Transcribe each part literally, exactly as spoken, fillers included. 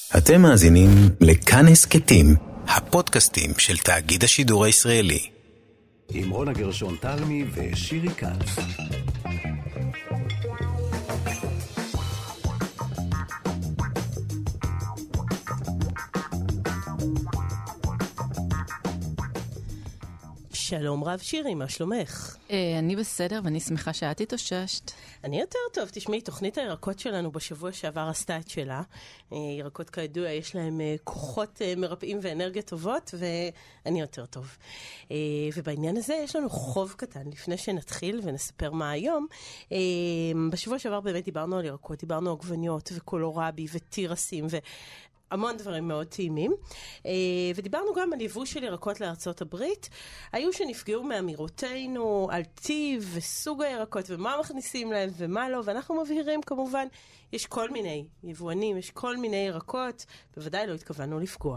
אתם מאזינים לכאן הסקטים, הפודקאסטים של תאגיד השידור הישראלי. עם רונה גרשון תלמי ושירי כץ. שלום רב שירי, מה שלומך? אני בסדר ואני שמחה שאת התאוששת. אני יותר טוב, תשמעי, תוכנית הירקות שלנו בשבוע שעבר עשתה את שלה. ירקות כידוע, יש להם כוחות מרפאים ואנרגיה טובות, ואני יותר טוב. ובעניין הזה יש לנו חוב קטן, לפני שנתחיל ונספר מה היום. בשבוע שעבר באמת דיברנו על ירקות, דיברנו על עגבניות וקולורבי וטירסים ו... המון דברים מאוד טעימים, ודיברנו גם על יבוא של ירקות לארצות הברית. היו שנפגעו מאמירותינו על טיב וסוג הירקות ומה מכניסים להם ומה לא, ואנחנו מבהירים כמובן, יש כל מיני יבואנים, יש כל מיני ירקות, בוודאי לא התכוונו לפגוע.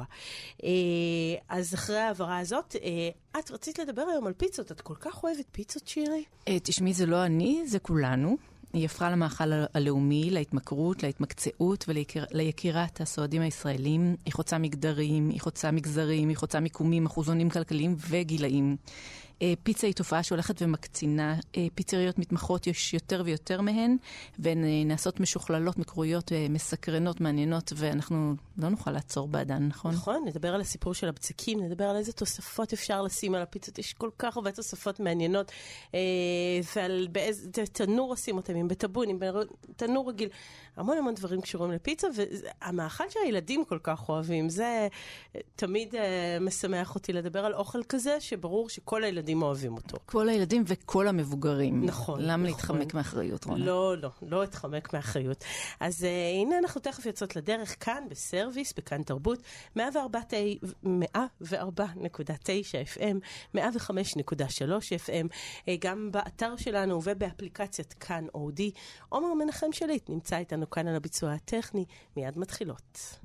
אז אחרי העברה הזאת, את רצית לדבר היום על פיצות, את כל כך אוהבת פיצות, שירי? תשמעי, זה לא אני, זה כולנו. היא הפכה למאכל הלאומי, להתמכרות, להתמקצעות וליקירת הסועדים הישראלים. היא חוצה מגדרים, היא חוצה מגזרים, היא חוצה מיקומים, אחוזונים כלכליים וגילאים. פיצה היא תופעה שהולכת ומקצינה. פיצריות מתמחות יש יותר ויותר מהן, והן נעשות משוכללות, מקרויות, מסקרנות, מעניינות, ואנחנו לא נוכל לעצור בעדן, נכון? נכון, נדבר על הסיפור של הבצקים, נדבר על איזה תוספות אפשר לשים על הפיצות. יש כל כך הרבה תוספות מעניינות, ועל באיזה תנור עושים אותם, אם בטבון, אם בתנור רגיל. המון המון דברים קשורים לפיצה, והמאכל שהילדים כל כך אוהבים, זה תמיד משמח אותי לדבר על אוכל כזה, שברור שכל הילדים אוהבים אותו. כל הילדים וכל המבוגרים. נכון. למה נכון. להתחמק מאחריות, רונה? לא, לא, לא התחמק מאחריות. אז uh, הנה אנחנו תכף יוצאות לדרך כאן בסרוויס, בכאן תרבות, מאה וארבע נקודה תשע אף אם, מאה וחמש נקודה שלוש אף אם, uh, גם באתר שלנו ובאפליקציית כאן אודי. עומר מנחם שליט נמצא איתנו כאן על הביצוע הטכני, מיד מתחילות.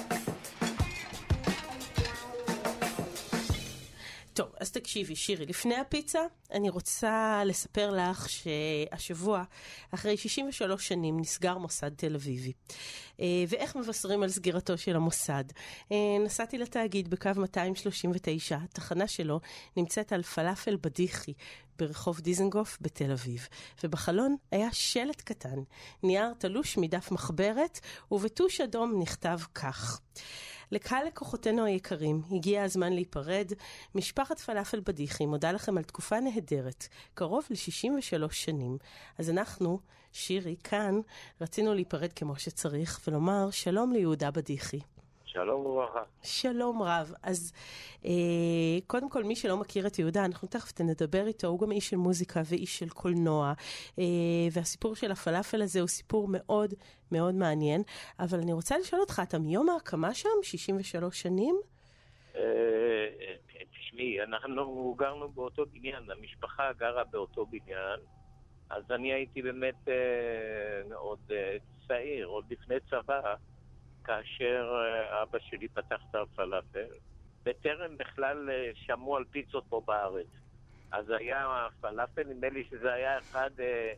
טוב, אז תקשיבי, שירי, לפני הפיצה, אני רוצה לספר לך שהשבוע, אחרי שישים ושלוש שנים, נסגר מוסד תל אביבי. ואיך מבשרים על סגירתו של המוסד? נסעתי לתאגיד בקו מאתיים שלושים ותשע, התחנה שלו נמצאת על פלאפל בדיחי, ברחוב דיזנגוף בתל אביב. ובחלון היה שלט קטן, נייר תלוש מדף מחברת, ובטוש אדום נכתב כך: לקהל לקוחותינו היקרים, הגיע הזמן להיפרד. משפחת פלאפל בדיחי מודה לכם על תקופה נהדרת, קרוב ל-שישים ושלוש שנים. אז אנחנו, שירי, כאן, רצינו להיפרד כמו שצריך, ולומר שלום ליהודה בדיחי. שלום וברכה. שלום רב. אז אה, קודם כל, מי שלא מכיר את יהודה, אנחנו תכף נדבר איתו, הוא גם איש של מוזיקה ואיש של קולנוע, אה, והסיפור של הפלאפל הזה הוא סיפור מאוד מאוד מעניין, אבל אני רוצה לשאול אותך, אתה מיום ההקמה שם, שישים ושלוש שנים? אה, תשמעי, אנחנו גרנו באותו בניין, המשפחה גרה באותו בניין, אז אני הייתי באמת אה, עוד אה, צעיר, עוד לפני צבא, כאשר אבא שלי פתח את הפלאפל, בטרם בכלל שמעו על פיצות פה בארץ. אז היה הפלאפל, נדמה לי שזה היה אחד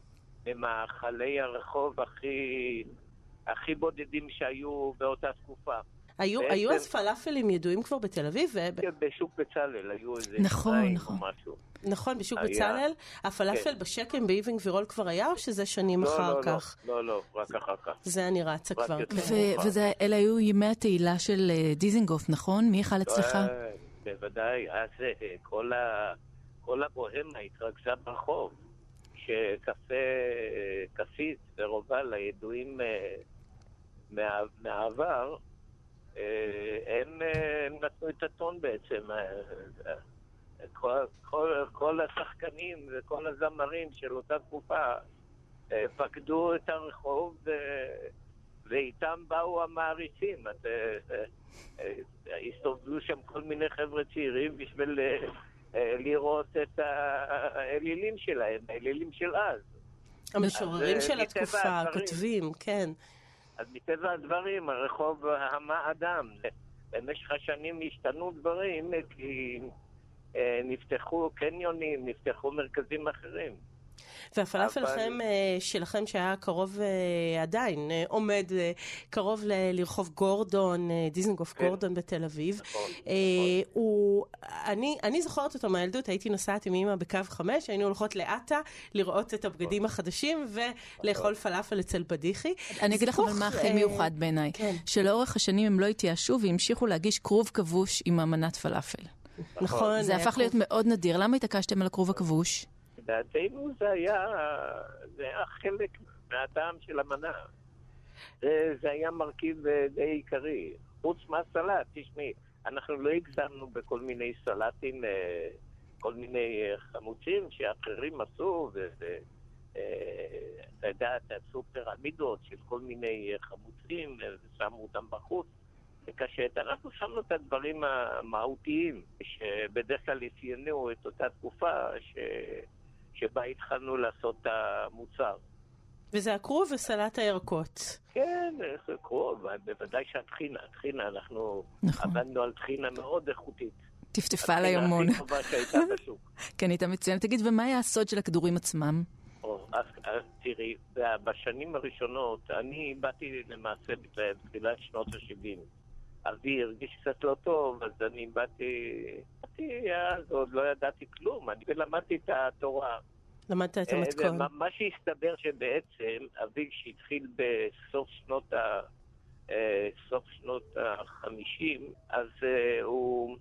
ממאכלי הרחוב הכי, הכי בודדים שהיו באותה תקופה. היו, בעצם, היו אז פלאפלים ידועים כבר בתל אביב? ו... בשוק בצלאל היו איזה נכון, שניים נכון. או משהו. נכון, בשוק היה... בצלאל. הפלאפל כן. בשקם באיבן גבירול כבר היה, או שזה שנים לא, אחר לא, כך? לא, לא, לא, רק אחר כך. זה אני רצה כבר. כן. ואלה היו ימי התהילה של דיזנגוף, נכון? מי יכל אצלך? בוודאי, אז כל, ה... כל הבוהמה התרכזה ברחוב, שקפה, כפית ורובל הידועים מה... מהעבר, הם, הם נתנו את הטון בעצם. כל, כל, כל השחקנים וכל הזמרים של אותה תקופה פקדו את הרחוב ו... ואיתם באו המעריצים. הסתובבו שם כל מיני חבר'ה צעירים בשביל לראות את האלילים שלהם, האלילים של אז. המשוררים של התקופה, הכותבים, כן. אז מטבע הדברים, הרחוב המה אדם. במשך השנים השתנו דברים, כי נפתחו קניונים, נפתחו מרכזים אחרים. והפלאפל אבל... לכם, שלכם שהיה קרוב, עדיין עומד קרוב ל- לרחוב גורדון, דיזנגוף כן. גורדון בתל אביב. נכון, אה, נכון. הוא, אני, אני זוכרת אותו מהילדות, הייתי נוסעת עם אמא בקו חמש, היינו הולכות לאטה לראות את הבגדים החדשים ולאכול פלאפל אצל בדיחי. אני אגיד לך אבל מה הכי מיוחד בעיניי, כן. שלאורך השנים הם לא התייאשו והמשיכו להגיש קרוב כבוש עם המנת פלאפל. נכון. זה הפך להיות מאוד נדיר. למה התעקשתם על הקרוב הכבוש? לדעתנו זה היה, זה היה חלק מהטעם של המנה. זה, זה היה מרכיב די עיקרי. חוץ מהסלט, תשמעי, אנחנו לא הגזמנו בכל מיני סלטים, כל מיני חמוצים שאחרים עשו, ואתה יודע, עשו פירמידות של כל מיני חמוצים, ושמו אותם בחוץ. וקשת, אנחנו שמנו את הדברים המהותיים, שבדרך כלל אפיינו את אותה תקופה ש... שבה התחלנו לעשות את המוצר. וזה הכרוב וסלט הירקות. כן, זה הכרוב, בוודאי שהטחינה, הטחינה, אנחנו נכון. עבדנו על טחינה מאוד איכותית. טפטפה על היומון. הטחינה הכי טובה שהייתה בשוק. כן, הייתה מצוין. תגיד, ומה היה הסוד של הכדורים עצמם? או, אז, אז תראי, בשנים הראשונות, אני באתי למעשה בתחילת שנות ה-שבעים. אבי הרגיש קצת לא טוב, אז אני באתי, באתי אז עוד לא ידעתי כלום, אני למדתי את התורה. למדת את המתכון. מה שהסתבר שבעצם, אבי שהתחיל בסוף שנות ה... סוף שנות ה-חמישים, אז הוא,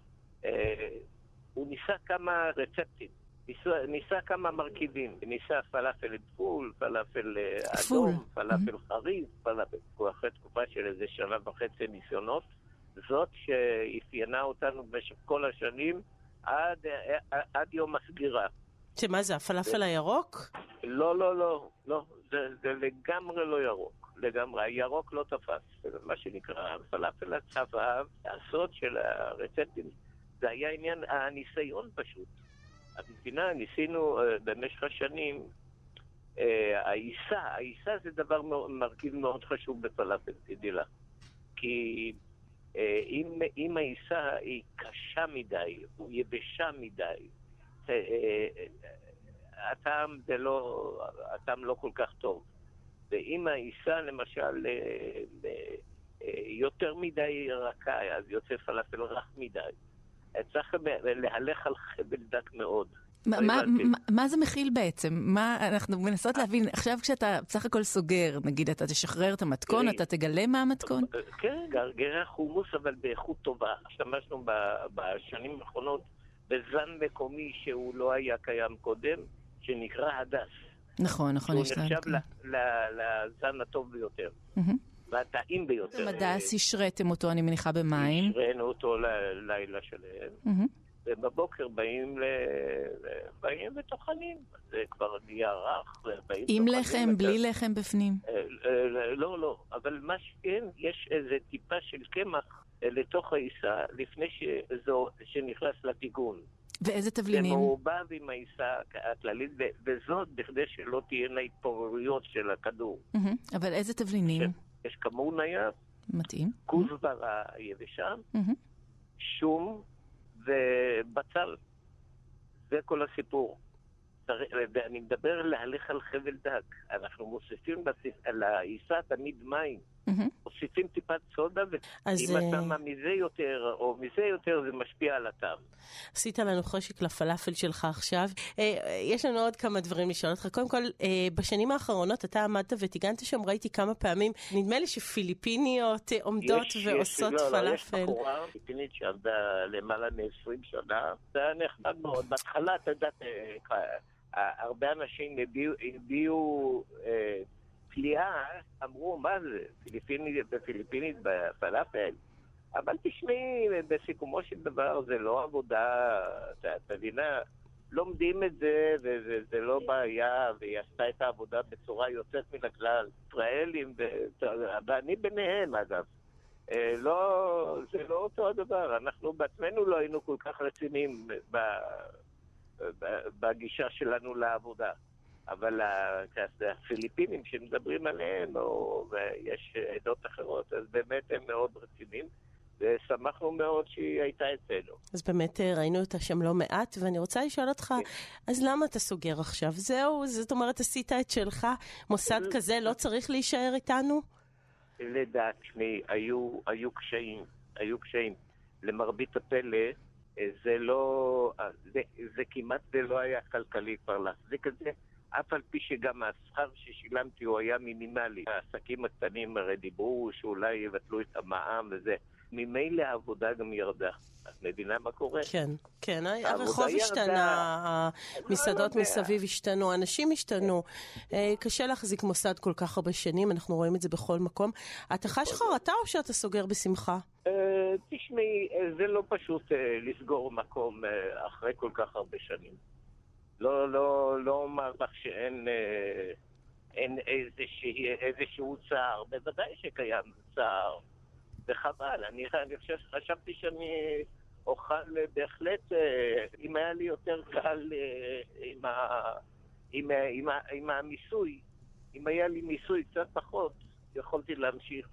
הוא ניסה כמה רצפטים, ניסה, ניסה כמה מרכיבים, ניסה פלאפל דפול, פלאפל אדום, פלאפל חריף, פלאפל, אחרי תקופה של איזה שנה וחצי ניסיונות, זאת שאפיינה אותנו במשך כל השנים עד, עד יום הסגירה. שמה זה, הפלאפל הירוק? לא, לא, לא, לא, זה, זה לגמרי לא ירוק, לגמרי, הירוק לא תפס, זה מה שנקרא פלאפל הצהב, הסוד של הרצפטים, זה היה עניין הניסיון פשוט. את מבינה, ניסינו uh, במשך השנים, uh, העיסה, העיסה זה דבר מרכיב מאוד חשוב בפלאפל, תדעי לך. כי uh, אם, אם העיסה היא קשה מדי, או יבשה מדי, uh, uh, הטעם זה לא, הטעם לא כל כך טוב. ואם העיסה למשל uh, uh, יותר מדי רכה, אז יוצא פלאפל רך מדי. צריך להלך על חבל דק מאוד. מה, מה, מה, מה זה מכיל בעצם? מה, אנחנו מנסות להבין, עכשיו כשאתה בסך הכל סוגר, נגיד אתה תשחרר את המתכון, אתה תגלה מה המתכון? כן, גרגירי חומוס, אבל באיכות טובה. השתמשנו בשנים האחרונות בזן מקומי שהוא לא היה קיים קודם, שנקרא הדס. נכון, נכון. הוא נחשב לזן הטוב ביותר. והטעים ביותר. הדס, השרתם אותו, אני מניחה, במים. השרנו אותו לילה שלהם. ובבוקר באים באים וטוחנים. זה כבר נהיה רך. עם לחם, בלי לחם בפנים? לא, לא. אבל מה שכן, יש איזה טיפה של קמח לתוך העיסה, לפני שנכנס לטיגון. ואיזה תבלינים? זה מעובב עם העיסה הכללית, וזאת בכדי שלא תהיינה התפוררויות של הכדור. אבל איזה תבלינים? יש כמון נייס, מתאים. כוסברה יבשה, שום ובצל. זה כל הסיפור. ואני מדבר להלך על חבל דק. אנחנו מוסיפים על העיסה תמיד מים. מוסיפים טיפת סודה, ואם אתה מה מזה יותר או מזה יותר, זה משפיע על הטעם. עשית לנו חושק לפלאפל שלך עכשיו. יש לנו עוד כמה דברים לשאול אותך. קודם כל, בשנים האחרונות אתה עמדת וטיגנת שם, ראיתי כמה פעמים, נדמה לי שפיליפיניות עומדות ועושות פלאפל. יש בחורה פיליפינית שעבדה למעלה מ-עשרים שנה, זה היה נחמד מאוד. בהתחלה, אתה יודעת, הרבה אנשים הביאו פליאה, אמרו, מה זה? פיליפינית, בפיליפינית בפלאפל? אבל תשמעי, בסיכומו של דבר, זה לא עבודה, אתה מבינה, לומדים את זה, וזה לא בעיה, והיא עשתה את העבודה בצורה יוצאת מן הכלל. ישראלים, ואני ביניהם, אגב. לא, זה לא אותו הדבר. אנחנו בעצמנו לא היינו כל כך רציניים בגישה שלנו לעבודה. אבל הפיליפינים שמדברים עליהם, או יש עדות אחרות, אז באמת הם מאוד רציניים. ושמחנו מאוד שהיא הייתה אצלנו. אז באמת ראינו אותה שם לא מעט, ואני רוצה לשאול אותך, אז למה אתה סוגר עכשיו? זהו, זאת אומרת, עשית את שלך, מוסד כזה לא צריך להישאר איתנו? לדעת שמי, היו, היו קשיים, היו קשיים. למרבית הפלא, זה לא, זה, זה כמעט זה לא היה כלכלי כבר להחזיק את זה, אף על פי שגם השכר ששילמתי הוא היה מינימלי. העסקים הקטנים הרי דיברו שאולי יבטלו את המע"מ וזה. ממילא העבודה גם ירדה. את מבינה מה קורה? כן, כן. הרחוב השתנה, המסעדות מסביב השתנו, אנשים השתנו. קשה להחזיק מוסד כל כך הרבה שנים, אנחנו רואים את זה בכל מקום. אתה חש חרטה או שאתה סוגר בשמחה? תשמעי, זה לא פשוט לסגור מקום אחרי כל כך הרבה שנים. לא, לא, לא אומר לך שאין אין איזשהו צער. בוודאי שקיים צער. וחבל, אני, אני חושב, חשבתי שאני אוכל בהחלט, אם היה לי יותר קל עם, ה, עם, עם, עם המיסוי, אם היה לי מיסוי קצת פחות, יכולתי להמשיך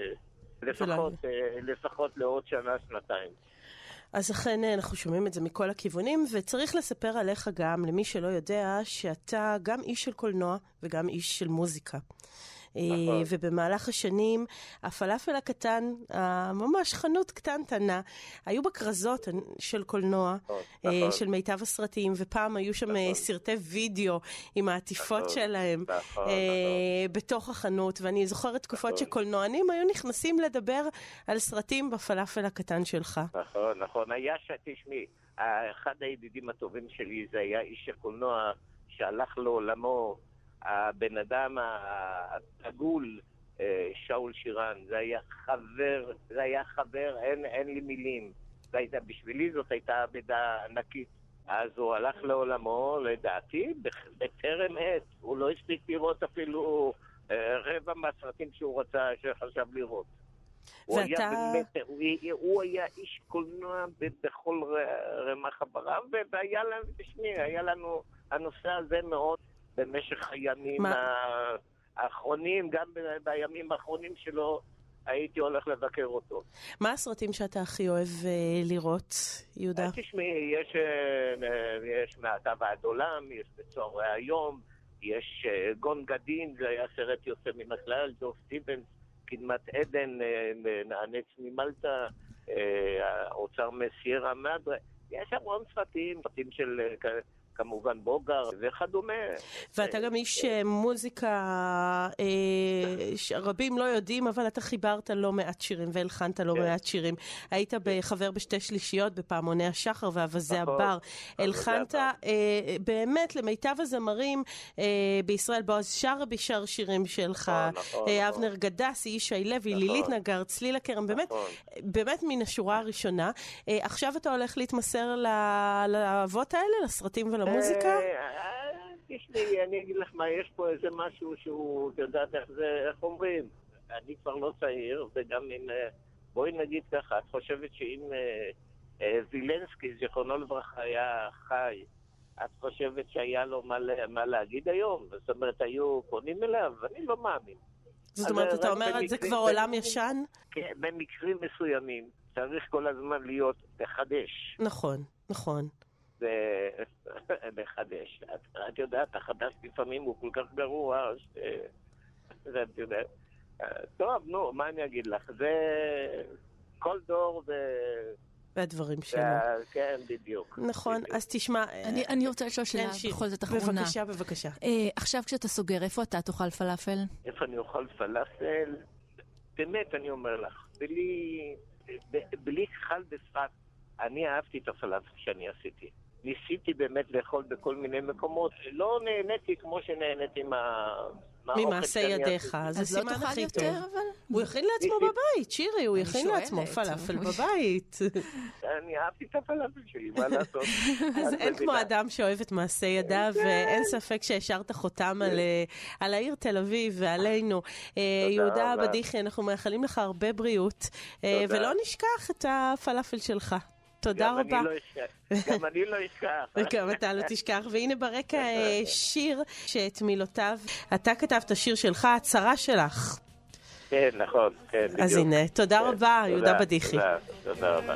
לפחות, לפחות לעוד שנה, שנתיים. אז אכן אנחנו שומעים את זה מכל הכיוונים, וצריך לספר עליך גם, למי שלא יודע, שאתה גם איש של קולנוע וגם איש של מוזיקה. נכון. ובמהלך השנים, הפלאפל הקטן, ממש חנות קטנטנה, היו בקרזות של קולנוע, נכון. של מיטב הסרטים, ופעם היו שם נכון. סרטי וידאו עם העטיפות נכון. שלהם נכון, נכון. בתוך החנות, ואני זוכרת תקופות נכון. שקולנוענים היו נכנסים לדבר על סרטים בפלאפל הקטן שלך. נכון, נכון. היה שתשמעי, אחד הידידים הטובים שלי זה היה איש הקולנוע שהלך לעולמו, הבן אדם הגול, שאול שירן, זה היה חבר, זה היה חבר, אין, אין לי מילים. זה הייתה, בשבילי זאת הייתה עבדה ענקית. אז הוא הלך לעולמו, לדעתי, בטרם עת. הוא לא הספיק לראות אפילו רבע מהסרטים שהוא רצה, שחשב לראות. הוא היה באמת, הוא, הוא היה איש קולנוע בכל רמ"ח איבריו, והיה לנו, תשמעי, היה לנו הנושא הזה מאוד במשך הימים האחרונים, גם בימים האחרונים שלו, הייתי הולך לבקר אותו. מה הסרטים שאתה הכי אוהב לראות, יהודה? תשמעי, יש, יש מעתה ועד עולם, יש בצהרי היום, יש גון גדין, זה היה סרט יוצא מן הכלל, ג'ו סטיבנס, קדמת עדן, נענץ ממלטה, האוצר מסיירה מדרה, יש המון סרטים, סרטים של כמובן בוגר וכדומה. ואתה גם איש מוזיקה, רבים לא יודעים, אבל אתה חיברת לא מעט שירים והלחנת לא מעט שירים. היית חבר בשתי שלישיות בפעמוני השחר ואבזי הבר. הלחנת באמת למיטב הזמרים בישראל, בועז שרעבי שר שירים שלך, אבנר גדסי, ישי לוי, לילית נגר, צליל הכרם, באמת מן השורה הראשונה. עכשיו אתה הולך להתמסר לאבות האלה, לסרטים ול המוזיקה? תשמעי, אני אגיד לך מה, יש פה איזה משהו שהוא, אתה יודעת איך זה, איך אומרים, אני כבר לא צעיר, וגם אם, בואי נגיד ככה, את חושבת שאם וילנסקי, זיכרונו לברכה, היה חי, את חושבת שהיה לו מה להגיד היום? זאת אומרת, היו פונים אליו, אני לא מאמין. זאת אומרת, אתה אומר את זה כבר עולם ישן? כן, במקרים מסוימים, צריך כל הזמן להיות לחדש. נכון, נכון. מחדש. את יודעת, החדש לפעמים הוא כל כך גרוע, את יודעת. טוב, נו, מה אני אגיד לך? זה כל דור ו... והדברים שלו. כן, בדיוק. נכון, אז תשמע... אני רוצה לשאול שאלה בכל זאת אחרונה. בבקשה, בבקשה. עכשיו כשאתה סוגר, איפה אתה תאכל פלאפל? איפה אני אוכל פלאפל? באמת, אני אומר לך, בלי חל בספק, אני אהבתי את הפלאפל שאני עשיתי. ניסיתי באמת לאכול בכל מיני מקומות. לא נהניתי כמו שנהניתי מה... ממעשה ידיך. אז לא תאכל יותר, אבל... הוא יכין לעצמו בבית, שירי, הוא יכין לעצמו פלאפל בבית. אני אהבתי את הפלאפל שלי, מה לעשות? אז אין כמו אדם שאוהב את מעשה ידיו, ואין ספק שהשארת חותם על העיר תל אביב ועלינו. יהודה בדיחי, אנחנו מאחלים לך הרבה בריאות, ולא נשכח את הפלאפל שלך. תודה רבה. גם אני לא אשכח. וגם אתה לא תשכח. והנה ברקע שיר שאת מילותיו, אתה כתבת שיר שלך, הצרה שלך. כן, נכון, כן, בדיוק. אז הנה, תודה כן, רבה, תודה, יהודה בדיחי. תודה, תודה רבה.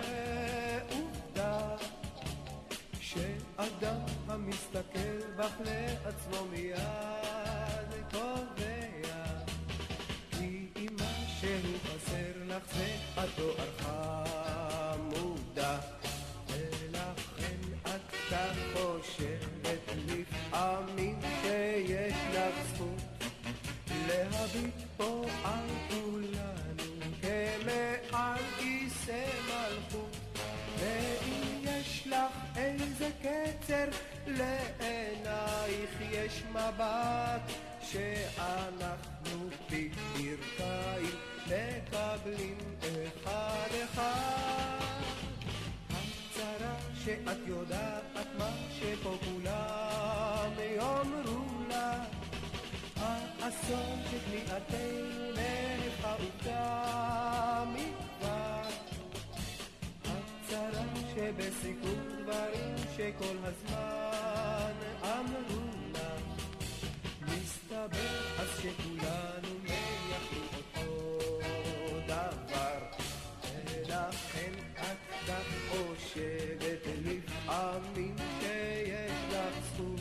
שאדם המסתכל בך לעצמו מיד קובע כי אם מה שהוא חסר לך זה התואר חמודה ולכן את כך חושבת לפעמים שיש לך זכות להביט פה על כולנו כמעל כיסא מלכות ואם יש לך איזה קצר לעינייך יש מבט שאנחנו בברכיים מקבלים אחד אחד הצרה שאת יודעת מה שפה כולם יאמרו לה האסון שכניעתנו נפעותה מכבר הצרה שבסיכום דברים שכל הזמן אמרו לה מסתבר אז שכולנו מייחלים אותו דבר ולכן את כך חושבת לפעמים שיש לך זכות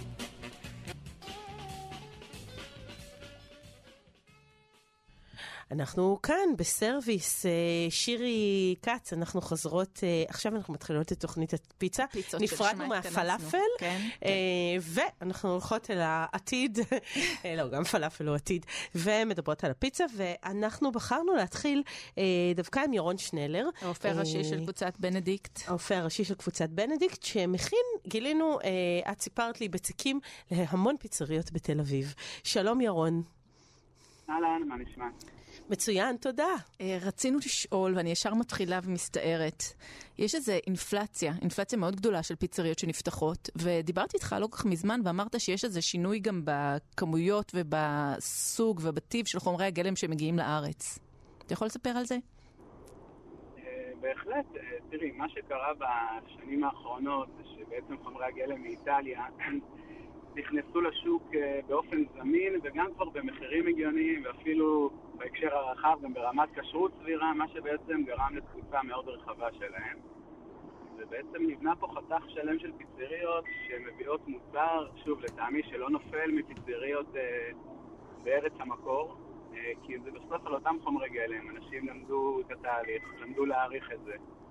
אנחנו כאן בסרוויס, שירי קץ, אנחנו חוזרות, עכשיו אנחנו מתחילות את תוכנית הפיצה, נפרדנו מהפלאפל, כן, כן. ואנחנו הולכות אל העתיד, לא, גם פלאפל הוא עתיד, ומדברות על הפיצה, ואנחנו בחרנו להתחיל דווקא עם ירון שנלר. האופה הראשי של קבוצת בנדיקט. האופה הראשי של קבוצת בנדיקט, שמכין, גילינו, את סיפרת לי בצקים להמון פיצריות בתל אביב. שלום ירון. אהלן, מה נשמע? מצוין, תודה. רצינו לשאול, ואני ישר מתחילה ומסתערת, יש איזו אינפלציה, אינפלציה מאוד גדולה של פיצריות שנפתחות, ודיברתי איתך לא כך מזמן, ואמרת שיש איזה שינוי גם בכמויות ובסוג ובטיב של חומרי הגלם שמגיעים לארץ. אתה יכול לספר על זה? בהחלט, תראי, מה שקרה בשנים האחרונות, זה שבעצם חומרי הגלם מאיטליה, נכנסו לשוק באופן זמין וגם כבר במחירים הגיוניים ואפילו בהקשר הרחב גם ברמת כשרות סבירה, מה שבעצם גרם לתפוצה מאוד רחבה שלהם. ובעצם נבנה פה חתך שלם של פיצריות שמביאות מוצר, שוב לטעמי שלא נופל מפיצריות אה, בארץ המקור, אה, כי זה בסוף על אותם חומרי גלם, אנשים למדו את התהליך, למדו להעריך את זה.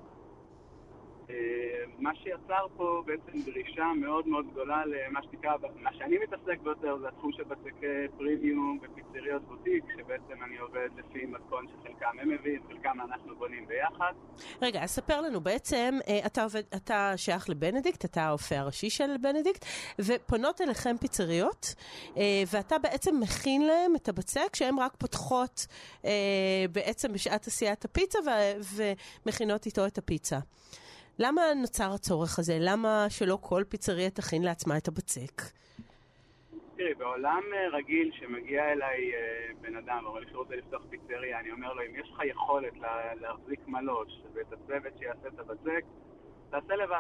מה שיצר פה בעצם דרישה מאוד מאוד גדולה למה שתקרא, מה שאני מתעסק ביותר זה התחום של בצקי פרימיום ופיצריות בוטיק, שבעצם אני עובד לפי מתכון שחלקם הם מביאים, חלקם אנחנו בונים ביחד. רגע, אז ספר לנו, בעצם אתה, עובד, אתה שייך לבנדיקט, אתה האופה הראשי של בנדיקט, ופונות אליכם פיצריות, ואתה בעצם מכין להם את הבצק, שהן רק פותחות בעצם בשעת עשיית הפיצה ומכינות איתו את הפיצה. למה נוצר הצורך הזה? למה שלא כל פיצריה תכין לעצמה את הבצק? תראי, בעולם רגיל שמגיע אליי בן אדם, אבל אפשר רוצה לפתוח פיצריה, אני אומר לו, אם יש לך יכולת להחזיק מלוש ואת הצוות שיעשה את הבצק, תעשה לבד.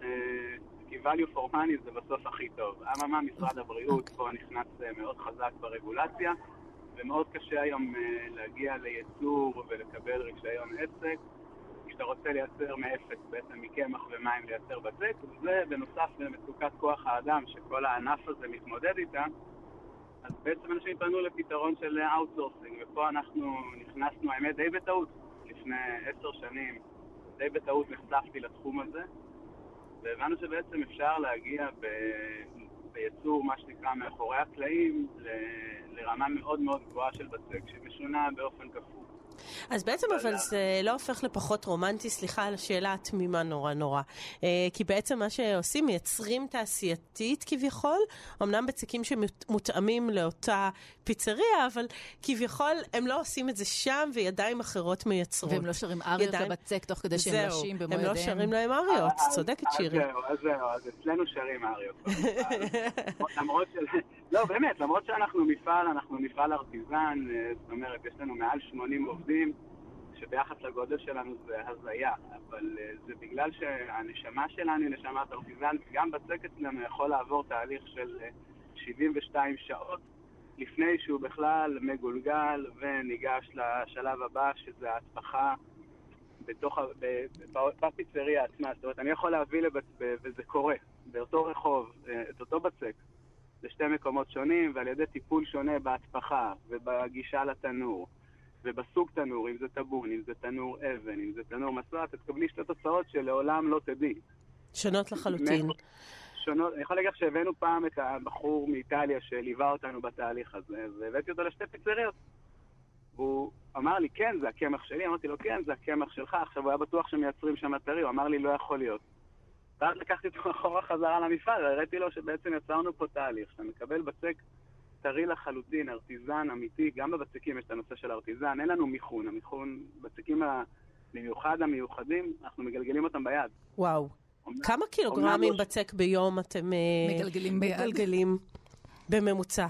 כי value for money זה בסוף הכי טוב. אממה, משרד הבריאות פה נכנס מאוד חזק ברגולציה, ומאוד קשה היום להגיע לייצור ולקבל רישיון עסק. כשאתה רוצה לייצר מאפס, בעצם מקמח ומים לייצר בצק, וזה בנוסף למצוקת כוח האדם שכל הענף הזה מתמודד איתה, אז בעצם אנשים פנו לפתרון של אאוטסורסינג, ופה אנחנו נכנסנו, האמת, די בטעות, לפני עשר שנים, די בטעות נחשפתי לתחום הזה, והבנו שבעצם אפשר להגיע ב... בייצור, מה שנקרא, מאחורי הקלעים, ל... לרמה מאוד מאוד גבוהה של בצק, שמשונה באופן כפוף. אז בעצם אבל זה לא הופך לפחות רומנטי, סליחה על השאלה התמימה נורא נורא. כי בעצם מה שעושים, מייצרים תעשייתית כביכול, אמנם בצקים שמותאמים לאותה פיצריה, אבל כביכול הם לא עושים את זה שם וידיים אחרות מייצרות. והם לא שרים אריות לבצק תוך כדי שהם נשים במו ידיהם. הם לא שרים להם אריות, צודקת שירי. אז זהו, אז זהו, אז אצלנו שרים אריות. למרות של... לא, באמת, למרות שאנחנו מפעל, אנחנו מפעל ארטיזן, זאת אומרת, יש לנו מעל שמונים עובדים, שביחס לגודל שלנו זה הזיה, אבל זה בגלל שהנשמה שלנו היא נשמת ארטיזן, וגם בצק אצלנו יכול לעבור תהליך של שבעים ושתיים שעות לפני שהוא בכלל מגולגל וניגש לשלב הבא, שזה ההצפחה בתוך, בפיצריה עצמה. זאת אומרת, אני יכול להביא, לבצ... וזה קורה, באותו רחוב, את אותו בצק, לשתי מקומות שונים, ועל ידי טיפול שונה בהצפחה ובגישה לתנור, ובסוג תנור, אם זה טבון, אם זה תנור אבן, אם זה תנור מסוע, אתה תקבלי שתי תוצאות שלעולם לא תדעי. שונות לחלוטין. שונות, אני יכול להגיד שהבאנו פעם את הבחור מאיטליה שליווה אותנו בתהליך הזה, והבאתי אותו לשתי פיצריות. והוא אמר לי, כן, זה הקמח שלי. אמרתי לו, כן, זה הקמח שלך. עכשיו הוא היה בטוח שמייצרים שם טרי. הוא אמר לי, לא יכול להיות. ואז לקחתי אותו אחורה חזרה למפעל, והראיתי לו שבעצם יצרנו פה תהליך. שאתה מקבל בצק טרי לחלוטין, ארטיזן אמיתי. גם בבצקים יש את הנושא של ארטיזן. אין לנו מיכון. המיכון, בצקים המיוחד, המיוחדים, אנחנו מגלגלים אותם ביד. וואו. כמה קילוגרמים בצק ביום אתם מגלגלים ביד? מגלגלים בממוצע?